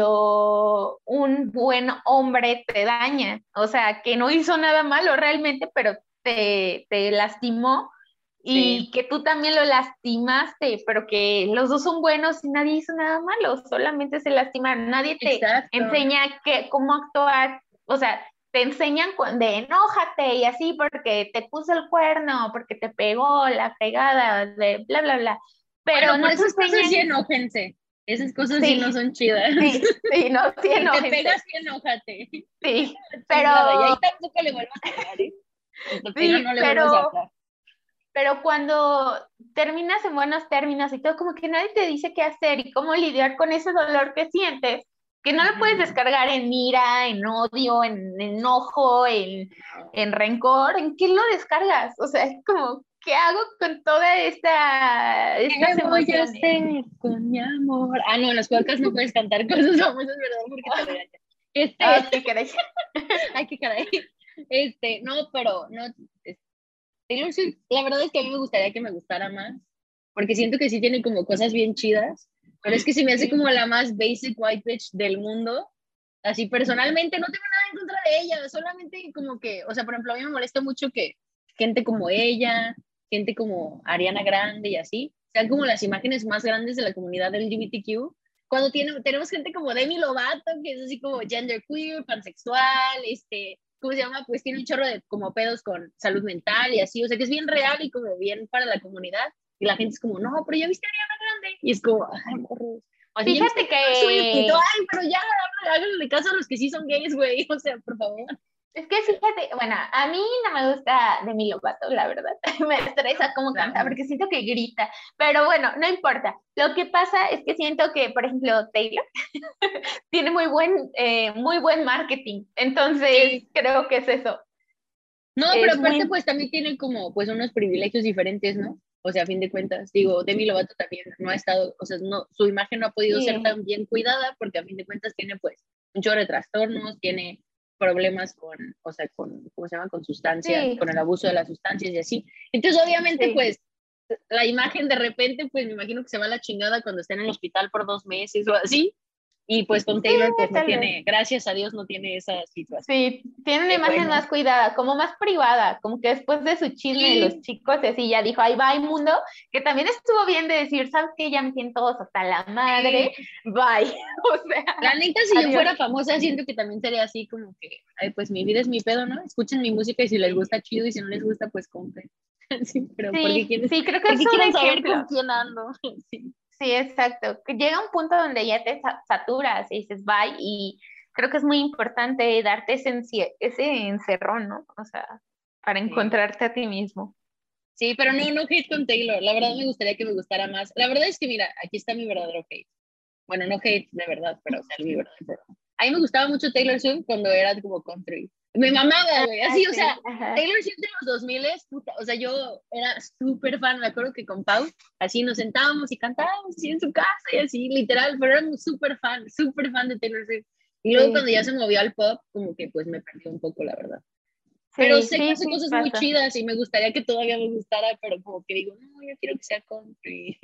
cuando un buen hombre te daña. O sea, que no hizo nada malo realmente, pero te, te lastimó Sí, y que tú también lo lastimaste, pero que los dos son buenos y nadie hizo nada malo, solamente se lastimaron. Nadie te exacto. enseña que, cómo actuar. O sea, te enseñan cu- de enójate y así porque te puso el cuerno, porque te pegó la pegada, de bla, bla, bla. Bueno, Pero por no te esas cosas sí enseñan, enójense. Esas cosas sí no sí, son chidas. sí, sí, no, sí, Si te enójense, pegas, sí enójate. sí, La chingada. Y ahí pero, tampoco le vuelvas a pegar, ¿eh? Si te pegan, sí, no le vuelvas a pero hablar. Pero cuando terminas en buenos términos y todo, como que nadie te dice qué hacer y cómo lidiar con ese dolor que sientes, que no lo puedes Ujú. descargar en ira, en odio, en enojo, en, en rencor. ¿En qué lo descargas? O sea, es como, ¿qué hago con toda esta, estas ¿Qué voy a emociones? hacer con mi amor? Ah, no, en los podcasts no puedes cantar cosas famosas, ¿verdad? Porque te regañan. Ah, Este, qué caray. ay, qué caray. Este, no, pero no. es- Taylor Swift, la verdad es que a mí me gustaría que me gustara más, porque siento que sí tiene como cosas bien chidas, pero es que se me hace Sí, como la más basic white bitch del mundo. Así personalmente no tengo nada en contra de ella, solamente como que, o sea, por ejemplo, a mí me molesta mucho que gente como ella, gente como Ariana Grande y así, sean como las imágenes más grandes de la comunidad L G B T Q. Cuando tiene, tenemos gente como Demi Lovato, que es así como genderqueer, pansexual, este, ¿cómo se llama? Pues tiene un chorro de como pedos con salud mental y así, o sea, que es bien real y como bien para la comunidad. Y la gente es como, no, pero ya viste a Ariana Grande. Y es como, ay, morros. O sea, ya viste a fíjate Taylor Swift. Y tú, que ay, pero ya, háganle caso a los que sí son gays, güey. O sea, por favor. es que fíjate, bueno, a mí no me gusta Demi Lovato, la verdad. Me estresa cómo canta Claro. porque siento que grita. Pero bueno, no importa. Lo que pasa es que siento que, por ejemplo, Taylor tiene muy buen, eh, muy buen marketing. Entonces, Sí. creo que es eso. No, pero Es aparte, muy, pues también tiene como, pues, unos privilegios diferentes, ¿no? O sea, a fin de cuentas, digo, Demi Lovato también no ha estado, o sea, no, su imagen no ha podido ser sí, tan bien cuidada porque a fin de cuentas tiene, pues, un chorro de trastornos, tiene problemas con, o sea, con, ¿cómo se llama? Con sustancias, sí, con el abuso de las sustancias y así. Entonces, obviamente, sí. pues, la imagen de repente, pues, me imagino que se va a la chingada cuando está en el hospital por dos meses o así. Y pues con Sí, Taylor, pues no tal vez. tiene, gracias a Dios, no tiene esa situación. Sí, tiene una Qué imagen bueno. más cuidada, como más privada, como que después de su chisme de los Sí, chicos y así ya dijo, ahí va el mundo, que también estuvo bien de decir, ¿sabes qué? Ya me tienen todos hasta la madre, sí. bye. O sea, La neta, si yo adiós. fuera famosa, siento que también sería así como que, ay, pues mi vida es mi pedo, ¿no? Escuchen mi música y si les Sí, gusta, chido, y si no les gusta, pues compren. Sí, pero ¿por qué sí, quieres, sí, creo que por es qué un quieren saber ejemplo. con quién ando? Sí, Sí, exacto. Que llega un punto donde ya te sa- saturas y dices, bye, y creo que es muy importante darte ese, encie- ese encerrón, ¿no? O sea, para sí. encontrarte a ti mismo. Sí, pero no, no hate con Taylor. La verdad me gustaría que me gustara más. La verdad es que, mira, aquí está mi verdadero hate. Bueno, no hate de verdad, pero o sea, mi verdadero. A mí me gustaba mucho Taylor Swift cuando era como country. Me mamaba, güey. Ah, Así, o sea, sí, ajá. Taylor Swift de los dos mil, puta, o sea, yo era súper fan. Me acuerdo que con Pau, así nos sentábamos y cantábamos así en su casa y así, literal, pero éramos súper fan, súper fan de Taylor Swift. Y luego cuando Sí, ya se movió al pop, como que pues me perdió un poco, la verdad. Pero sí, sé que sí, hace sí, cosas muy pasa. chidas y me gustaría que todavía me gustara, pero como que digo, no, yo quiero que sea country.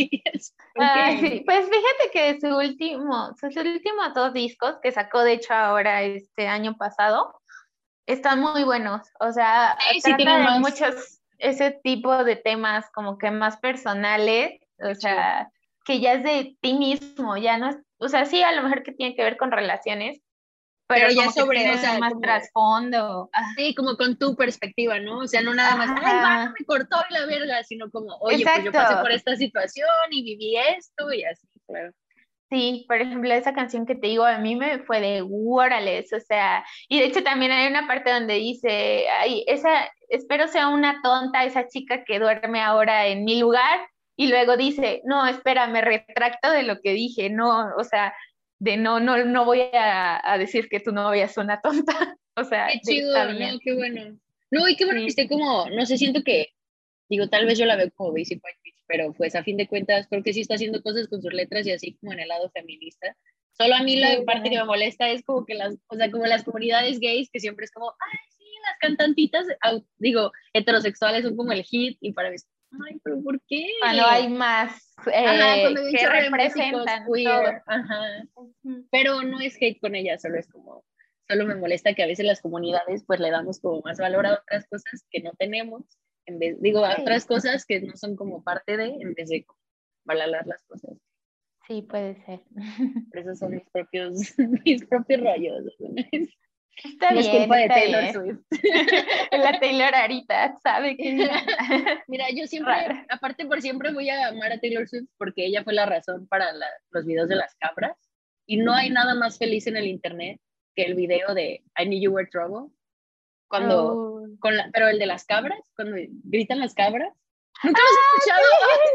Ah, Ok. sí, pues fíjate que su último, sus últimos dos discos que sacó de hecho ahora este año pasado, están muy buenos. O sea, Sí, sí trata tienen de más. muchos, ese tipo de temas como que más personales, o Qué chido. sea, que ya es de ti mismo, ya no es, o sea, sí, a lo mejor que tiene que ver con relaciones, Pero pero ya como que sobre, o tiene sea, más como, trasfondo. Ah, sí, como con tu perspectiva, ¿no? O sea, no nada más, ay, va, no ajá, me cortó y la verga, sino como, oye, pues yo exacto. pasé por esta situación y viví esto y así, claro. Sí, por ejemplo, esa canción que te digo, a mí me fue de Guárales, o sea, y de hecho también hay una parte donde dice, ay, esa, espero sea una tonta esa chica que duerme ahora en mi lugar, y luego dice, no, espera, me retracto de lo que dije, no, o sea, de no, no, no voy a, a decir que tu novia es una tonta, o sea, Qué de, está chido, bien, no, qué bueno. No, y qué bueno que sí, esté como, no sé, siento que, digo, tal vez yo la veo como basic white bitch, pero pues a fin de cuentas creo que sí está haciendo cosas con sus letras y así como en el lado feminista. Solo a mí la sí, parte que me también. molesta es como que las, o sea, como las comunidades gays que siempre es como, ay, sí, las cantantitas, au- digo, heterosexuales son como el hit y para mí es, ay, pero ¿por Cuando hay qué? más Ajá, cuando eh, hay un que chorro de músicos representan todo. queer, ajá, Ujú. pero no es hate con ella, solo es como, solo me molesta que a veces las comunidades pues le damos como más valor a otras cosas que no tenemos, en vez, digo, a Sí, otras cosas que no son como parte de, en vez de valorar las cosas. sí, puede ser. Por eso son mis propios, mis propios rollos. ¿No? Está No es bien, culpa de está Taylor bien. Swift. La Taylor ahorita sabe que Mira, yo siempre, rara. aparte por siempre voy a amar a Taylor Swift porque ella fue la razón para la- los videos de las cabras. Y no hay nada más feliz en el internet que el video de I Knew You Were Trouble. Cuando, Oh. con la, pero el de las cabras, cuando gritan las cabras. ¿Nunca los has ¡Ah, escuchado?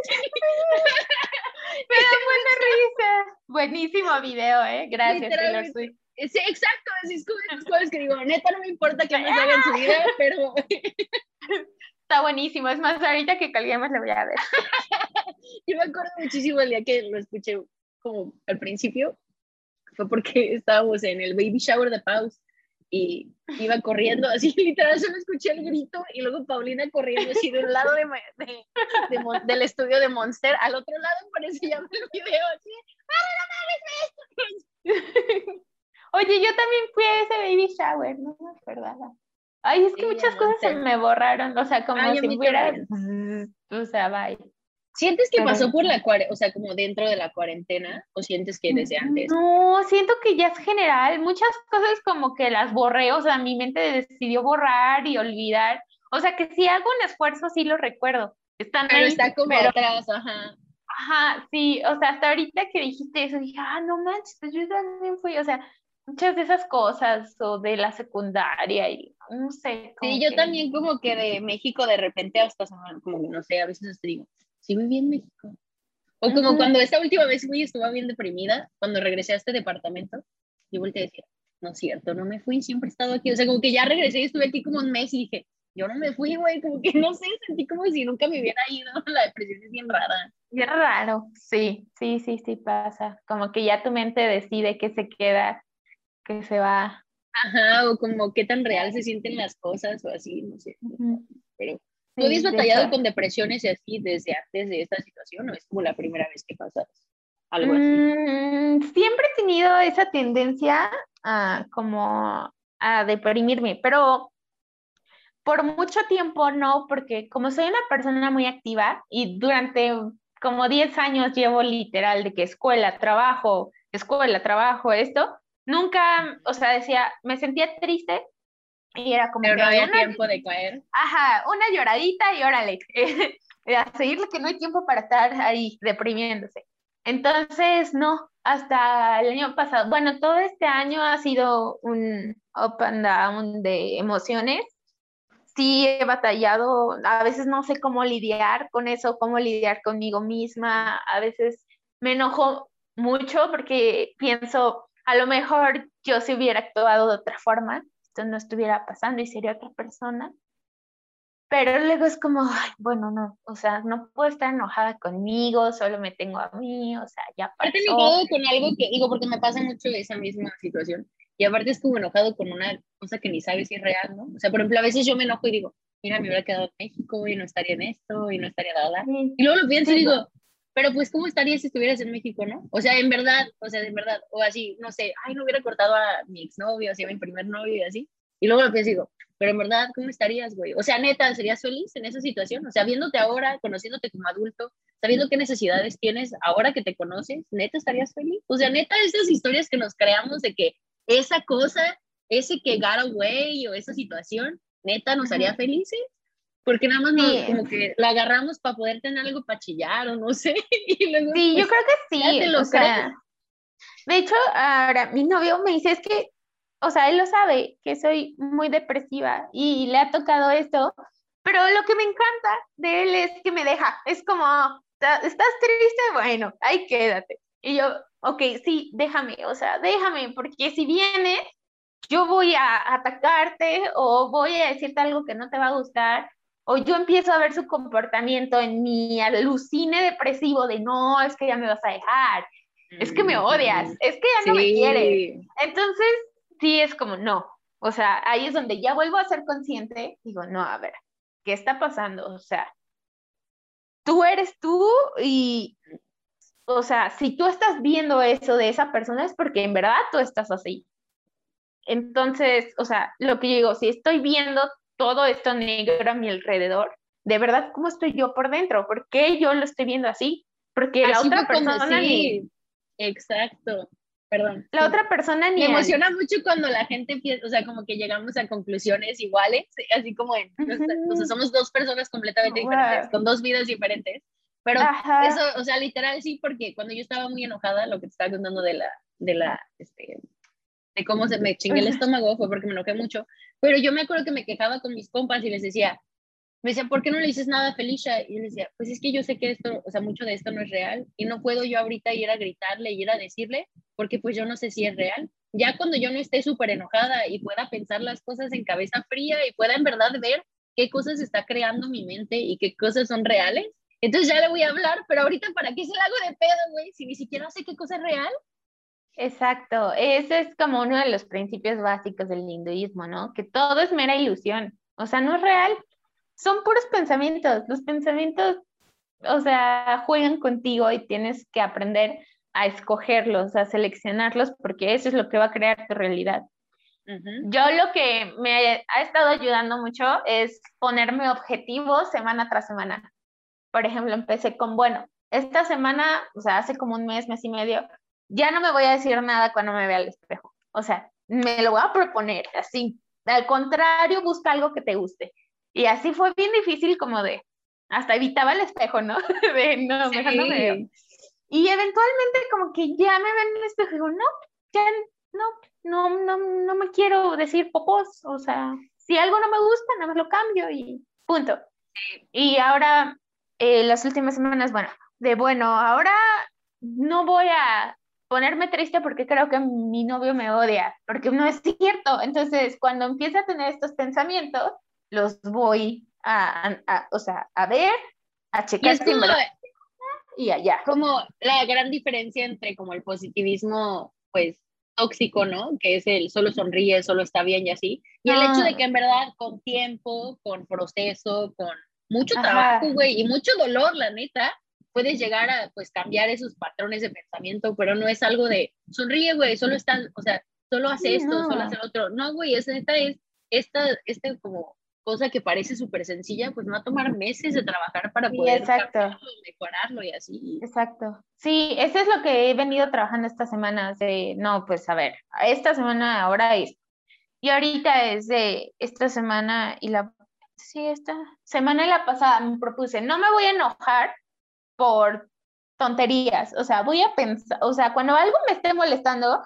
sí! Me da buena risa. Buenísimo video, ¿eh? Gracias, Taylor Literalmente. Swift. Sí, exacto, así es como esas cosas que digo, neta, no me importa qué más haga en su vida, pero Está buenísimo. Es más, ahorita que colguemos lo voy a ver. yo me acuerdo muchísimo el día que lo escuché como al principio, fue porque estábamos en el baby shower de Paus y iba corriendo así, literal, solo escuché el grito y luego Paulina corriendo así de un lado de, de, de, de del estudio de Monster, al otro lado parece ya el video así, ¡ah, no mames esto! Oye, yo también fui a ese baby shower, no me acordaba. Ay, es que Sí, muchas cosas se Monster. me borraron, o sea, como Ay, a si mí hubiera, también. o sea, bye. ¿Sientes que Pero pasó por la cuarentena, o sea, como dentro de la cuarentena, o sientes que desde antes? no, siento que ya es general, muchas cosas como que las borré, o sea, mi mente decidió borrar y olvidar, o sea, que si hago un esfuerzo sí lo recuerdo, están Pero ahí, está como pero, atrás, ajá. ajá, sí, o sea, hasta ahorita que dijiste eso, dije, ah, no manches, pues yo también fui, o sea, muchas de esas cosas, o de la secundaria, y no sé, Sí, como yo que... también como que de México de repente hasta, como que no sé, a veces hasta digo, sí viví en México. O como Ujú. cuando esta última vez fui y estuve bien deprimida, cuando regresé a este departamento, yo volteé a decir, no es cierto, no me fui, siempre he estado aquí. O sea, como que ya regresé y estuve aquí como un mes y dije, yo no me fui, güey, como que no sé, sentí como si nunca me hubiera ido. La depresión es bien rara. Qué raro, sí, sí, sí, sí pasa. Como que ya tu mente decide que se queda, que se va. Ajá, o como qué tan real se sienten las cosas o así, no sé. Ujú. Pero, ¿tú habías Sí, de hecho. batallado con depresiones y así desde antes de esta situación o es como la primera vez que pasas algo así? Mm, siempre he tenido esa tendencia a como a deprimirme, pero por mucho tiempo no, porque como soy una persona muy activa y durante como diez años llevo literal de que escuela, trabajo, escuela, trabajo, esto, nunca, o sea, decía, me sentía triste y era como Pero que no había una, tiempo de caer. ajá, una lloradita y órale, a seguirle que no hay tiempo para estar ahí deprimiéndose. Entonces, no, hasta el año pasado, bueno, todo este año ha sido un up and down de emociones. Sí, he batallado, a veces no sé cómo lidiar con eso, cómo lidiar conmigo misma, a veces me enojo mucho porque pienso, a lo mejor yo si hubiera actuado de otra forma, esto no estuviera pasando y sería otra persona, pero luego es como, ay, bueno, no, o sea, no puedo estar enojada conmigo, solo me tengo a mí, o sea, ya Aparte pasó. enojado con algo que, digo, porque me pasa mucho esa misma situación. Y aparte es como enojado con una cosa que ni sabes si es real, ¿no? O sea, por ejemplo, a veces yo me enojo y digo, mira, me hubiera quedado en México y no estaría en esto y no estaría nada. Sí, Y luego lo pienso y sí, digo, pero pues, ¿cómo estarías si estuvieras en México, no? O sea, en verdad, o sea, en verdad, o así, no sé, ay, no hubiera cortado a mi exnovio, así a mi primer novio y así. Y luego lo pienso y digo, pero en verdad, ¿cómo estarías, güey? O sea, neta, ¿serías feliz en esa situación? O sea, viéndote ahora, conociéndote como adulto, sabiendo qué necesidades tienes ahora que te conoces, neta, ¿estarías feliz? O sea, neta, esas historias que nos creamos de que esa cosa, ese que got away o esa situación, neta, nos haría ujú, felices, porque nada más nos, sí, como que la agarramos para poder tener algo para chillar o no sé, y luego sí, yo pues creo que ya sí, te o lo crees. sea. De hecho, ahora mi novio me dice es que, o sea, él lo sabe, que soy muy depresiva y le ha tocado esto, pero lo que me encanta de él es que me deja, es como, "¿Ta- ¿estás triste? Bueno, ahí quédate". Y yo, ok, sí, déjame, o sea, déjame, porque si vienes, yo voy a atacarte o voy a decirte algo que no te va a gustar. O yo empiezo a ver su comportamiento en mi alucine depresivo de no, es que ya me vas a dejar, es que me odias, Mm, es que ya no me quieres. sí, Entonces, sí es como, no. O sea, ahí es donde ya vuelvo a ser consciente, digo, no, a ver, ¿qué está pasando? O sea, tú eres tú y, o sea, si tú estás viendo eso de esa persona es porque en verdad tú estás así. Entonces, o sea, lo que yo digo, si estoy viendo todo esto negro a mi alrededor, de verdad, ¿cómo estoy yo por dentro? ¿Por qué yo lo estoy viendo así? Porque la así otra fue como, persona ni... sí, exacto. Perdón. La sí. otra persona ni... Me emociona mucho cuando la gente empieza, o sea, como que llegamos a conclusiones iguales, así como en, uh-huh. O sea, somos dos personas completamente wow. diferentes, con dos vidas diferentes, pero Ajá. eso, o sea, literal sí, porque cuando yo estaba muy enojada, lo que te estaba contando de la, de la, este, de cómo se me chingué el estómago, fue porque me enojé mucho, pero yo me acuerdo que me quejaba con mis compas y les decía, me decían, ¿por qué no le dices nada a Felicia? Y yo les decía, pues es que yo sé que esto, o sea, mucho de esto no es real y no puedo yo ahorita ir a gritarle y ir a decirle porque pues yo no sé si es real. Ya cuando yo no esté súper enojada y pueda pensar las cosas en cabeza fría y pueda en verdad ver qué cosas está creando mi mente y qué cosas son reales, entonces ya le voy a hablar, pero ahorita ¿para qué se la hago de pedo, güey? Si ni siquiera sé qué cosa es real. Exacto, ese es como uno de los principios básicos del hinduismo, ¿no? Que todo es mera ilusión, o sea, no es real. Son puros pensamientos, los pensamientos, o sea, juegan contigo y tienes que aprender a escogerlos, a seleccionarlos, porque eso es lo que va a crear tu realidad. Uh-huh. Yo lo que me ha estado ayudando mucho es ponerme objetivos semana tras semana. Por ejemplo, empecé con, bueno, esta semana, o sea, hace como un mes, mes y medio, ya no me voy a decir nada cuando me vea al espejo. O sea, me lo voy a proponer así. Al contrario, busca algo que te guste. Y así fue bien difícil como de, hasta evitaba el espejo, ¿no? De, no, mejor sí. no me veo. Y eventualmente como que ya me ven en el espejo y digo, no, ya no, no, no, no me quiero decir popos, o sea, si algo no me gusta, nada más lo cambio y punto. Y ahora, eh, las últimas semanas, bueno, de bueno, ahora no voy a ponerme triste porque creo que mi novio me odia, porque no es cierto. Entonces, cuando empiezo a tener estos pensamientos, los voy a, a, a o sea, a ver, a checar. Y es como, y allá. Como la gran diferencia entre como el positivismo, pues, tóxico, ¿no? Que es el solo sonríe, solo está bien y así. Y el ah. hecho de que en verdad con tiempo, con proceso, con mucho Ajá. trabajo, güey, y mucho dolor, la neta, puedes llegar a, pues, cambiar esos patrones de pensamiento, pero no es algo de, sonríe, güey, solo está, o sea, solo hace esto, no. solo hace lo otro. No, güey, es neta, es esta, este como cosa que parece súper sencilla, pues me va a tomar meses de trabajar para poder sí, cambiarlo, mejorarlo y así. Exacto. Sí, eso es lo que he venido trabajando estas semanas de, no, pues a ver, esta semana ahora es, y ahorita es de esta semana y la, sí, esta semana y la pasada me propuse, no me voy a enojar por tonterías, o sea, voy a pensar, o sea, cuando algo me esté molestando,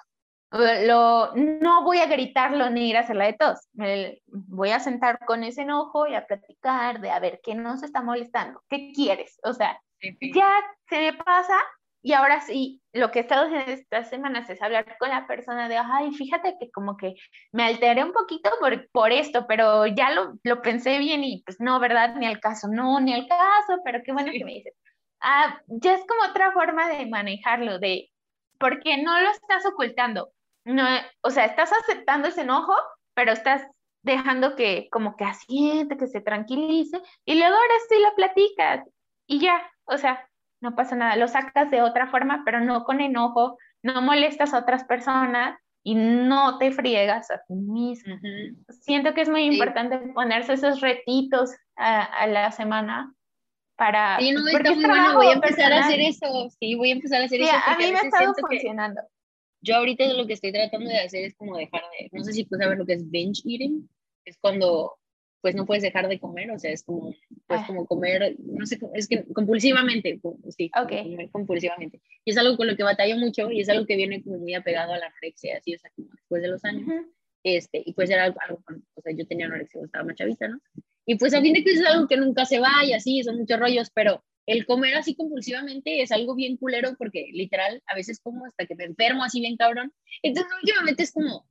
Lo, no voy a gritarlo ni ir a hacerla de tos. Me voy a sentar con ese enojo y a platicar de a ver qué nos está molestando, qué quieres. O sea, sí, sí. ya se me pasa y ahora sí, lo que he estado haciendo estas semanas es hablar con la persona de, ay, fíjate que como que me alteré un poquito por, por esto, pero ya lo, lo pensé bien y pues no, ¿verdad? Ni al caso, no, ni al caso, pero qué bueno sí. que me dices. Ah, ya es como otra forma de manejarlo, de, porque no lo estás ocultando. No, o sea, estás aceptando ese enojo, pero estás dejando que como que asiente, que se tranquilice, y luego ahora sí lo platicas, y ya, o sea, no pasa nada, lo sacas de otra forma, pero no con enojo, no molestas a otras personas, y no te friegas a ti mismo. Uh-huh. Siento que es muy sí. importante ponerse esos retitos a, a la semana, para... Sí, no, está muy bueno, voy a empezar personal. a hacer eso, sí, voy a empezar a hacer sí, eso. A mí me ha estado funcionando. Yo ahorita lo que estoy tratando de hacer es como dejar de, no sé si tú sabes lo que es binge eating, es cuando pues no puedes dejar de comer, o sea, es como, pues ah. como comer, no sé, es que compulsivamente, sí, okay. comer compulsivamente. Y es algo con lo que batallo mucho y es algo que viene como muy apegado a la anorexia, así, o sea, como después de los años. Uh-huh. Este, y pues era algo, algo, o sea, yo tenía anorexia cuando estaba más chavita, ¿no? Y pues a fin de cuentas es algo que nunca se va y así, son muchos rollos, pero el comer así compulsivamente es algo bien culero porque literal a veces como hasta que me enfermo así bien cabrón. Entonces últimamente es como,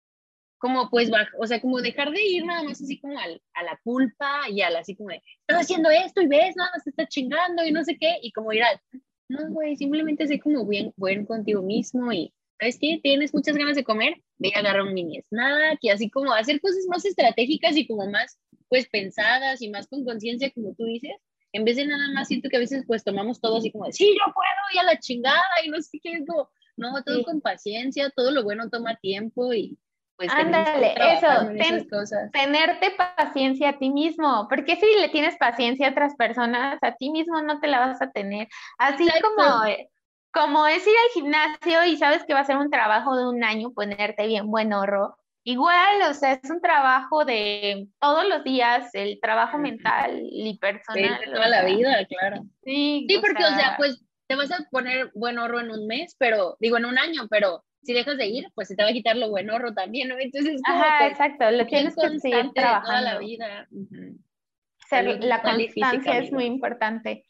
como pues, o sea, como dejar de ir nada más así como al, a la culpa y al así como de, estás haciendo esto y ves, nada más te estás chingando y no sé qué, y como ir al, no güey, simplemente sé como bien buen contigo mismo y, ¿sabes qué? Tienes muchas ganas de comer, ve a agarrar un mini snack y así como hacer cosas más estratégicas y como más pues pensadas y más con conciencia como tú dices. En vez de nada más, siento que a veces pues tomamos todo así como de, sí, yo puedo, y a la chingada, y no sé qué, es como, no, todo sí. con paciencia, todo lo bueno toma tiempo, y pues ándale, eso, ten, cosas. Tenerte paciencia a ti mismo, porque si le tienes paciencia a otras personas, a ti mismo no te la vas a tener, así Exacto. como como es ir al gimnasio y sabes que va a ser un trabajo de un año, ponerte bien buen horro. Igual, o sea, es un trabajo de todos los días, el trabajo mental y De, personal, de o toda la sea, vida, claro. sí, Sí, o porque, o sea, sea, pues te vas a poner buen ahorro en un mes, pero, digo, en un año, pero si dejas de ir, pues se te va a quitar lo buen ahorro también, ¿no? Entonces es como, ajá, pues, exacto, lo bien tienes que seguir constante de toda la trabajando. vida. Ujú. Salud Ser, la mental y física, constancia es muy amiga. importante.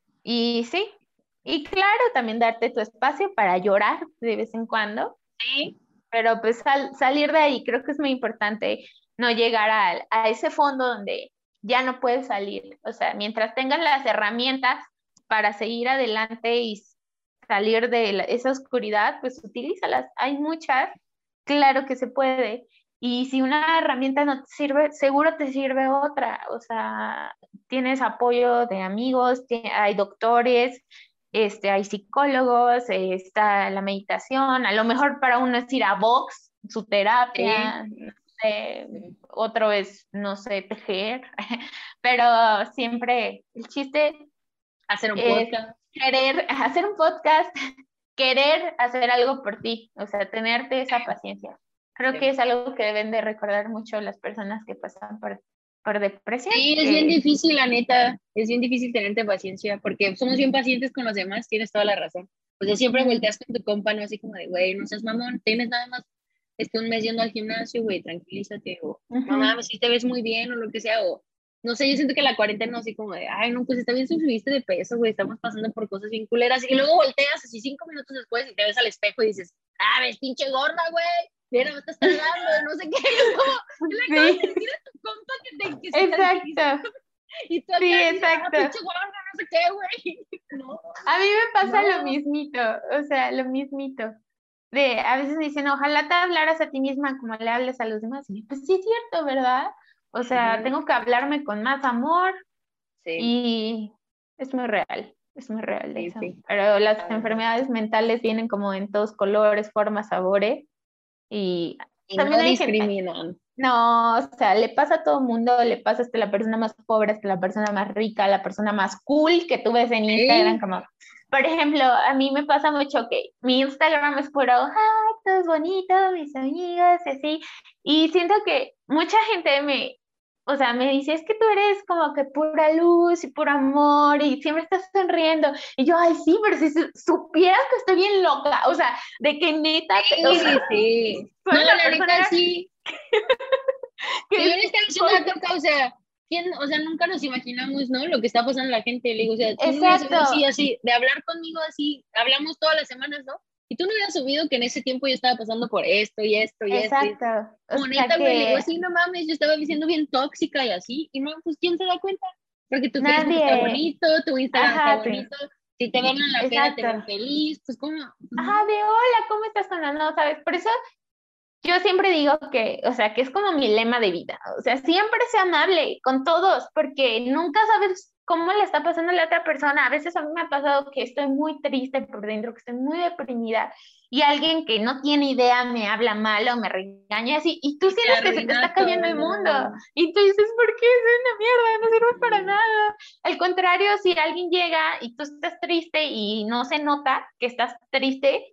Y sí, y claro, también darte tu espacio para llorar de vez en cuando, Sí, pero pues sal- salir de ahí, creo que es muy importante no llegar a, a ese fondo donde ya no puedes salir. O sea, mientras tengas las herramientas para seguir adelante y salir de la- esa oscuridad, pues utilízalas. Hay muchas, claro que se puede. Y si una herramienta no te sirve, seguro te sirve otra. O sea, tienes apoyo de amigos, tie- hay doctores, este, hay psicólogos, eh, está la meditación. A lo mejor para uno es ir a box, su sí, terapia, no sé, sí. otro es, no sé, tejer, pero siempre el chiste Hacer un es podcast. querer hacer un podcast, querer hacer algo por ti, o sea, tenerte esa paciencia. Creo que Sí. es algo que deben de recordar mucho las personas que pasan por, por depresión, Sí, es bien que difícil, la neta. Es bien difícil tenerte paciencia porque somos bien pacientes con los demás, tienes toda la razón. O sea, siempre ujú, volteas con tu compa, no así como de, güey, no seas mamón, tienes nada más este un mes yendo al gimnasio, güey, tranquilízate, o no ujú, mames, si te ves muy bien, o lo que sea, o no sé, yo siento que la cuarentena así como de, ay, no, pues está bien si subiste de peso, güey, estamos pasando por cosas bien culeras, y luego volteas así cinco minutos después y te ves al espejo y dices, ah, ves, pinche gorda, güey, mira, me estás tragando, no sé qué, es como, le acabas de sí, decir a tu compa que, te, que se tranquilice, exacto, y tú acá sí, dices, ah, exacto. pinche gorda, no sé qué, güey, no, A mí me pasa lo no, mismito, o sea, lo mismito. De, a veces me dicen, ojalá te hablaras a ti misma como le hables a los demás. Y yo, pues sí es cierto, ¿verdad? O sea, ujú, tengo que hablarme con más amor. sí, Y es muy real, es muy real sí, eso. sí, Pero las la verdad. enfermedades mentales vienen como en todos colores, formas, sabores. Y Y también no hay gente, discriminan. no, o sea, le pasa a todo el mundo, le pasa hasta la persona más pobre, hasta la persona más rica, la persona más cool que tú ves en Instagram, Sí, como, por ejemplo, a mí me pasa mucho que mi Instagram es puro, ah, todo es bonito, mis amigas, y así, y siento que mucha gente me, o sea, me dice, es que tú eres como que pura luz y puro amor, y siempre estás sonriendo, y yo, ay, sí, pero si su- supieras que estoy bien loca, o sea, de que neta, te- o sea, sí, sí. soy No, una la neta persona sí. que Y yo es en esta vez muy... una toca, o sea, ¿quién, o sea, nunca nos imaginamos, ¿no? Lo que está pasando a la gente. Le digo, o sea, tú no hubieras Exacto, subido así, así, de hablar conmigo así, hablamos todas las semanas, ¿no? Y tú no hubieras subido que en ese tiempo yo estaba pasando por esto y esto y esto. Y exacto. O como sea neta, güey, le digo, que así, no mames, yo estaba diciendo bien tóxica y así. Y no, pues, ¿quién se da cuenta? Porque tu Facebook está nadie, bonito, tu Instagram está ajá, tú- bonito. Si te ven en la peda, te exacto. ven feliz. Pues, ¿cómo? Pues, no. Ajá, de hola, ¿cómo estás con la no? ¿Sabes? Por eso yo siempre digo que, o sea, que es como mi lema de vida. O sea, siempre sea amable con todos, porque nunca sabes cómo le está pasando a la otra persona. A veces a mí me ha pasado que estoy muy triste por dentro, que estoy muy deprimida, y alguien que no tiene idea me habla mal o me regaña así, y tú Y te sientes que se te arruina está cayendo el mundo. todo. Y tú dices, ¿por qué? Soy una mierda, no sirve para Sí. nada. Al contrario, si alguien llega y tú estás triste y no se nota que estás triste,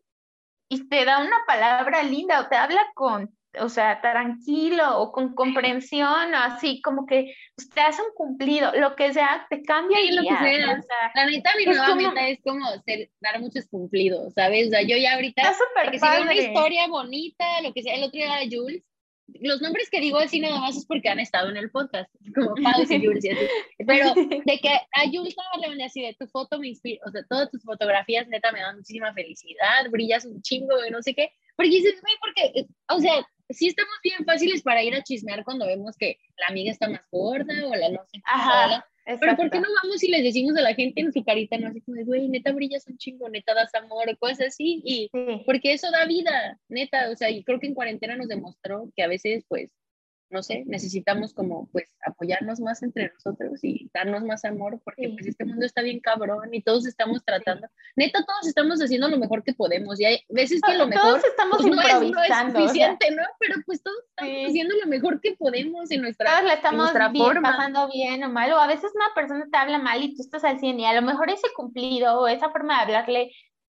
y te da una palabra linda o te habla con, o sea, tranquilo o con comprensión o así, como que pues, te hace un cumplido, lo que sea, te cambia el Sí, lo que día. O sea. sea, La neta, mi es nueva como, meta es como ser, dar muchos cumplidos, ¿sabes? O sea, yo ya ahorita, está de que súper si veo una padre. historia bonita, lo que sea, el otro día de Jules, los nombres que digo así nada más es porque han estado en el podcast, como Pau y Jules y así. Pero de que a Jules nada más le mandé así de tu foto me inspira, o sea, todas tus fotografías neta me dan muchísima felicidad, brillas un chingo, güey, no sé qué. Porque dices, güey, porque, o sea, sí estamos bien fáciles para ir a chismear cuando vemos que la amiga está más gorda o la no sé qué, la, la, la. Ajá, Pero ¿por qué exacto. no vamos y les decimos a la gente en su carita, no así como de, güey, neta brillas un chingo, neta das amor, o cosas así? Y Sí. porque eso da vida, neta, o sea, y creo que en cuarentena nos demostró que a veces, pues, no sé, necesitamos como, pues, apoyarnos más entre nosotros y darnos más amor, porque Sí, pues este mundo está bien cabrón y todos estamos sí. tratando, neta, todos estamos haciendo lo mejor que podemos y hay veces que lo To- Todos mejor, estamos pues, no es, no es improvisando, o sea, suficiente, ¿no? Pero pues todos estamos sí. haciendo lo mejor que podemos en nuestra, Todos la en estamos nuestra bien, forma. pasando bien o mal, o a veces una persona te habla mal y tú estás al cien y a lo mejor ese cumplido o esa forma de hablarle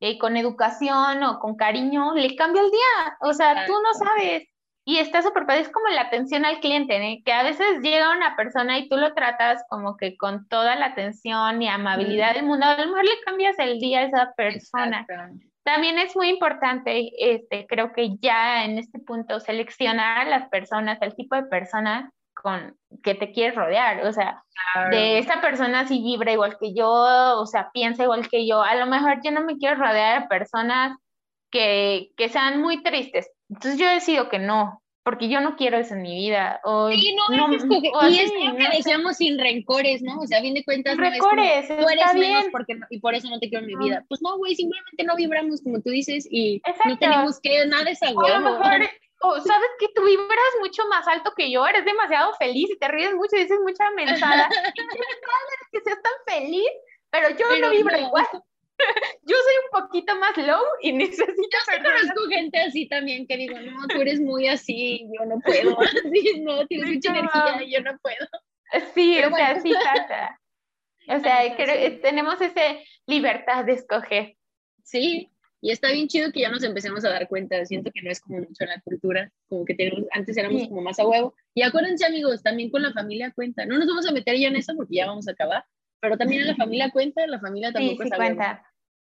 eh, con educación o con cariño, le cambia el día. O sea, tú no sabes. Y está súper padre, es como la atención al cliente, ¿eh? Que a veces llega una persona y tú lo tratas como que con toda la atención y amabilidad Mm. del mundo, a lo mejor le cambias el día a esa persona. Exacto. También es muy importante, este, creo que ya en este punto, seleccionar a las personas, el tipo de personas con que te quieres rodear, o sea, Claro. de esta persona si vibra igual que yo, o sea, piensa igual que yo, a lo mejor yo no me quiero rodear de personas que, que sean muy tristes, entonces yo decido que no, porque yo no quiero eso en mi vida, o Sí, no, no, es escoger. o Y así, es lo que no sé, decíamos sin rencores, ¿no? O sea, a fin de cuentas sin no es como, rencores, tú está eres menos bien. porque no- y por eso no te quiero en mi No. vida. Pues no, güey, simplemente no vibramos como tú dices y no Exacto. tenemos que, nada es a O a lo huevo. mejor, o sabes que tú vibras mucho más alto que yo, eres demasiado feliz y te ríes mucho y dices mucha mensada. Y qué padre que seas tan feliz, pero yo Pero no vibro no, igual. Yo soy un poquito más low y necesito yo sí personas. conozco gente así también que digo, no, tú eres muy así, yo no puedo. Así, no, tienes Sí, mucha como- energía y yo no puedo. sí, Pero o sea, bueno, sí pasa. O la sea, neta, creo, sí. tenemos esa libertad de escoger. Sí, y está bien chido que ya nos empecemos a dar cuenta. Siento que no es como mucho en la cultura, como que tenemos, antes éramos Sí, como más a huevo. Y acuérdense, amigos, también con la familia cuenta. No nos vamos a meter ya en eso porque ya vamos a acabar, pero también en la familia cuenta, la familia sí, tampoco es sí a huevo. cuenta.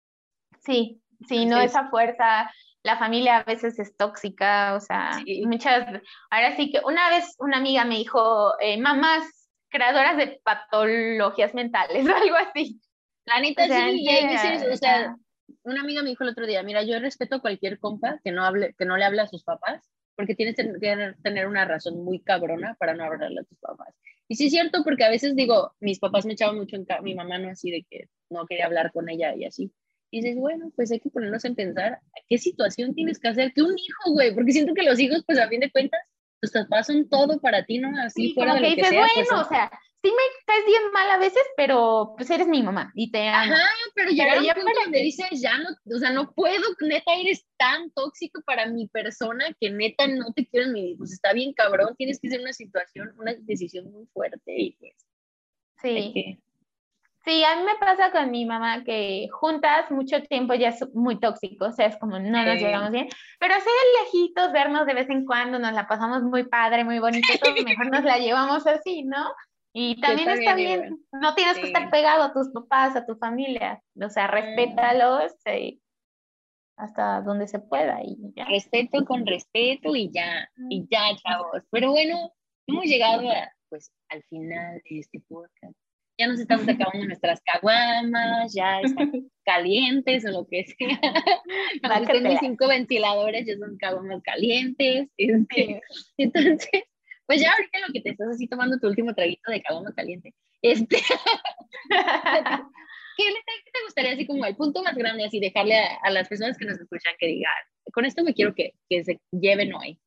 Sí, sí, no Entonces, esa fuerza, la familia a veces es tóxica, o sea, sí, muchas, ahora sí que una vez una amiga me dijo, eh, mamás creadoras de patologías mentales o algo así, la o neta sea, sí, en y hay serio, veces, o o sea, sea, una amiga me dijo el otro día, mira, yo respeto a cualquier compa que no hable, que no le hable a sus papás, porque tienes que tener, tener una razón muy cabrona para no hablarle a tus papás. Y sí es cierto, porque a veces digo, mis papás me echaban mucho en cara, mi mamá no así de que no quería hablar con ella y así. Y dices, bueno, pues hay que ponernos en pensar a qué situación tienes que hacer que un hijo, güey, porque siento que los hijos, pues a fin de cuentas, tus papás son todo para ti, ¿no? Así sí, fuera como de que lo que dices, sea, pues bueno, son. o sea, sí me caes bien mal a veces, pero pues eres mi mamá y te Ajá, amo, pero pero llegar a un ya punto para donde que, dices, ya no, o sea, no puedo, neta, eres tan tóxico para mi persona que neta no te quiero en mi vida. Pues está bien cabrón, tienes que hacer una situación, una decisión muy fuerte y pues hay sí. que... Sí, a mí me pasa con mi mamá que juntas mucho tiempo ya es muy tóxico, o sea, es como no nos Eh, llevamos bien, pero así de lejitos, vernos de vez en cuando, nos la pasamos muy padre, muy bonito, todo mejor nos la llevamos así, ¿no? Y yo también está también bien, igual. no tienes que estar Sí. pegado a tus papás, a tu familia, o sea, Mm, respétalos eh, hasta donde se pueda y ya. respeto con respeto y ya, y ya, chavos. Pero bueno, hemos llegado a, pues, al final de este podcast. Ya nos estamos acabando nuestras caguamas, ya están calientes o lo que sea. Aunque estén mis Bácatelas. cinco ventiladores, ya son caguamas calientes. Este, Sí. entonces, pues ya ahorita lo que te estás así tomando tu último traguito de caguama caliente, este, ¿qué, ¿qué te gustaría así como el punto más grande, así dejarle a, a las personas que nos escuchan que digan, con esto me quiero que, que se lleven hoy?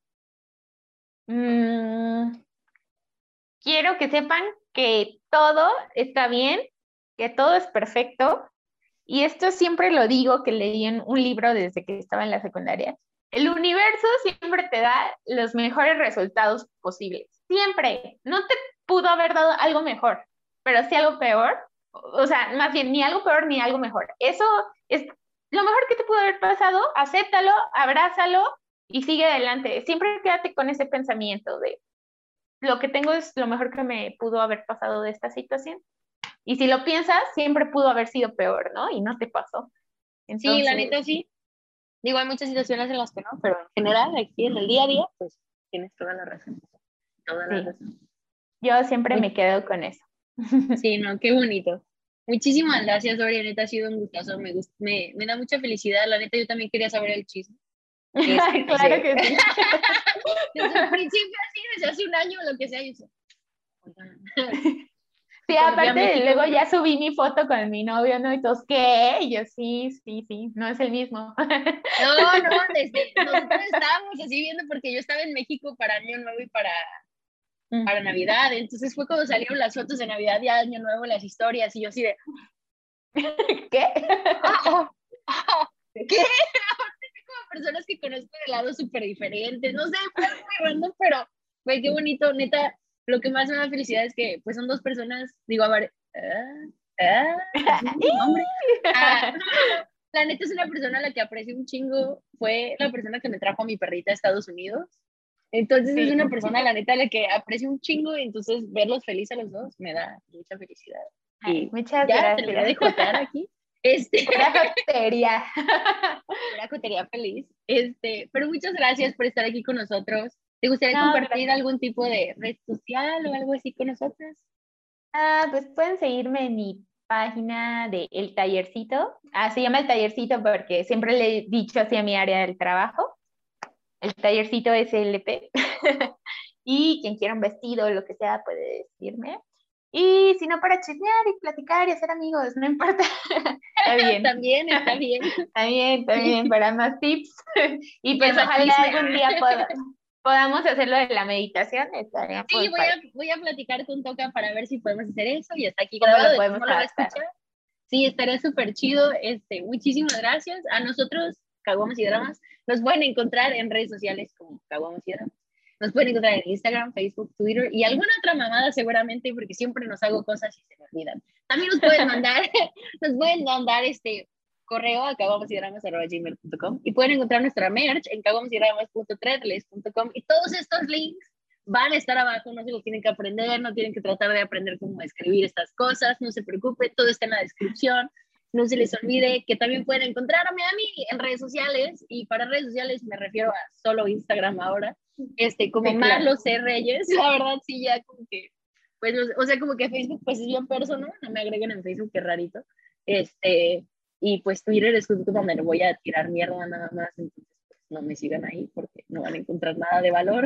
Mm, quiero que sepan que todo está bien, que todo es perfecto. Y esto siempre lo digo, que leí en un libro desde que estaba en la secundaria. El universo siempre te da los mejores resultados posibles. Siempre. No te pudo haber dado algo mejor, pero sí algo peor. O sea, más bien, ni algo peor ni algo mejor. Eso es lo mejor que te pudo haber pasado. Acéptalo, abrázalo y sigue adelante. Siempre quédate con ese pensamiento de lo que tengo es lo mejor que me pudo haber pasado de esta situación. Y si lo piensas, siempre pudo haber sido peor, ¿no? Y no te pasó. Sí, la Entonces, neta sí. Digo, hay muchas situaciones en las que no, pero en general, aquí en el día a día, pues tienes toda la razón. Toda la sí, razón. yo siempre Muy, me quedo con eso. sí, no, qué bonito. Muchísimas gracias, Dori, neta, ha sido un gustazo, me, gust, me, me da mucha felicidad, la neta, yo también quería saber el chisme. Este, Claro desde, que sí. desde el principio, así, desde hace un año, lo que sea, yo sé, oigan, Sí, cuando fui a aparte, México, luego ya subí mi foto con mi novio, ¿no? Y todos, ¿qué? Y yo, sí, sí, sí, no es el mismo. no, no, desde, nosotros estábamos así viendo, porque yo estaba en México para Año Nuevo y para, para Navidad, entonces fue cuando salieron las fotos de Navidad y Año Nuevo, las historias, y yo así de, ¿Qué? ah, oh, oh, ¿qué? Como personas que conozco de lados súper diferentes, no sé, fue algo muy random, pero, güey, qué bonito, neta, lo que más me da felicidad es que, pues, son dos personas, digo, a ver, ah, ah, ese es mi nombre, ah, no, no, no, La neta es una persona a la que aprecio un chingo. Fue la persona que me trajo a mi perrita a Estados Unidos. Entonces sí. Es una persona, la neta, a la que aprecio un chingo. Y entonces verlos felices a los dos me da mucha felicidad. Ay, y muchas ya gracias. Te lo voy a decotar aquí. Este, Pura jotería. Pura jotería feliz. Este, pero muchas gracias por estar aquí con nosotros. ¿Te gustaría no, compartir gracias. algún tipo de red social o algo así con nosotros? Ah, pues pueden seguirme en mi página de El Tallercito. Ah, se llama El Tallercito porque siempre le he dicho así a mi área del trabajo. El Tallercito S L P. Y quien quiera un vestido o lo que sea puede decirme. Y si no, para chismear y platicar y hacer amigos, no importa. Está bien. También, está bien. Está bien, también, para más tips. Y pues Para ojalá chismear. algún día poda, podamos hacerlo de la meditación. Estaría Sí, voy para... a, voy a platicar con Toca para ver si podemos hacer eso y está aquí ¿Cómo grabado. lo podemos ¿Cómo lo va a adaptar? escuchar? Sí, estaría súper chido. Este, muchísimas gracias. A nosotros, Caguamas y Dramas, nos pueden encontrar en redes sociales como Caguamas y Dramas. Nos pueden encontrar en Instagram, Facebook, Twitter y alguna otra mamada seguramente, porque siempre nos hago cosas y se me olvidan. También nos pueden mandar, nos pueden mandar este correo a caguamasidramas arroba gmail punto com y pueden encontrar nuestra merch en caguamasidramas punto threadless punto com y todos estos links van a estar abajo, no se los tienen que aprender, no tienen que tratar de aprender cómo escribir estas cosas, no se preocupe, todo está en la descripción. No se les olvide que también pueden encontrarme a mí en redes sociales, y para redes sociales me refiero a solo Instagram ahora, este, como sí, claro. Marlo C. Reyes, la verdad sí, ya como que, pues, o sea, como que Facebook pues es bien personal, no me agreguen en Facebook, qué rarito, este, y pues Twitter es donde no voy a tirar mierda nada más, entonces pues no me sigan ahí porque no van a encontrar nada de valor.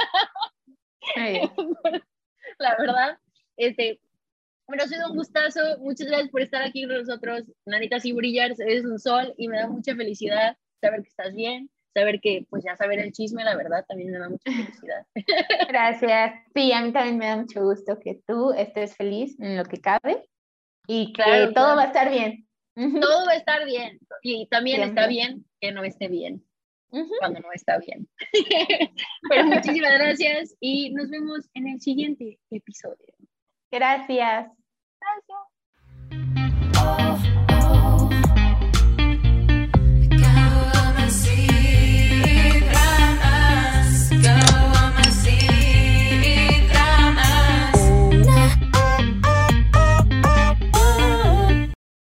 La verdad, este, bueno, ha sido un gustazo, muchas gracias por estar aquí con nosotros, Nanita, sí brillas, eres un sol y me da mucha felicidad saber que estás bien, saber que, pues ya saber el chisme, la verdad, también me da mucha felicidad. Gracias, sí, a mí también me da mucho gusto que tú estés feliz en lo que cabe y que claro, todo claro. va a estar bien. Todo va a estar bien y también Siempre. Está bien que no esté bien. Uh-huh. Cuando no está bien. Pero muchísimas gracias y nos vemos en el siguiente episodio. Gracias. Gracias.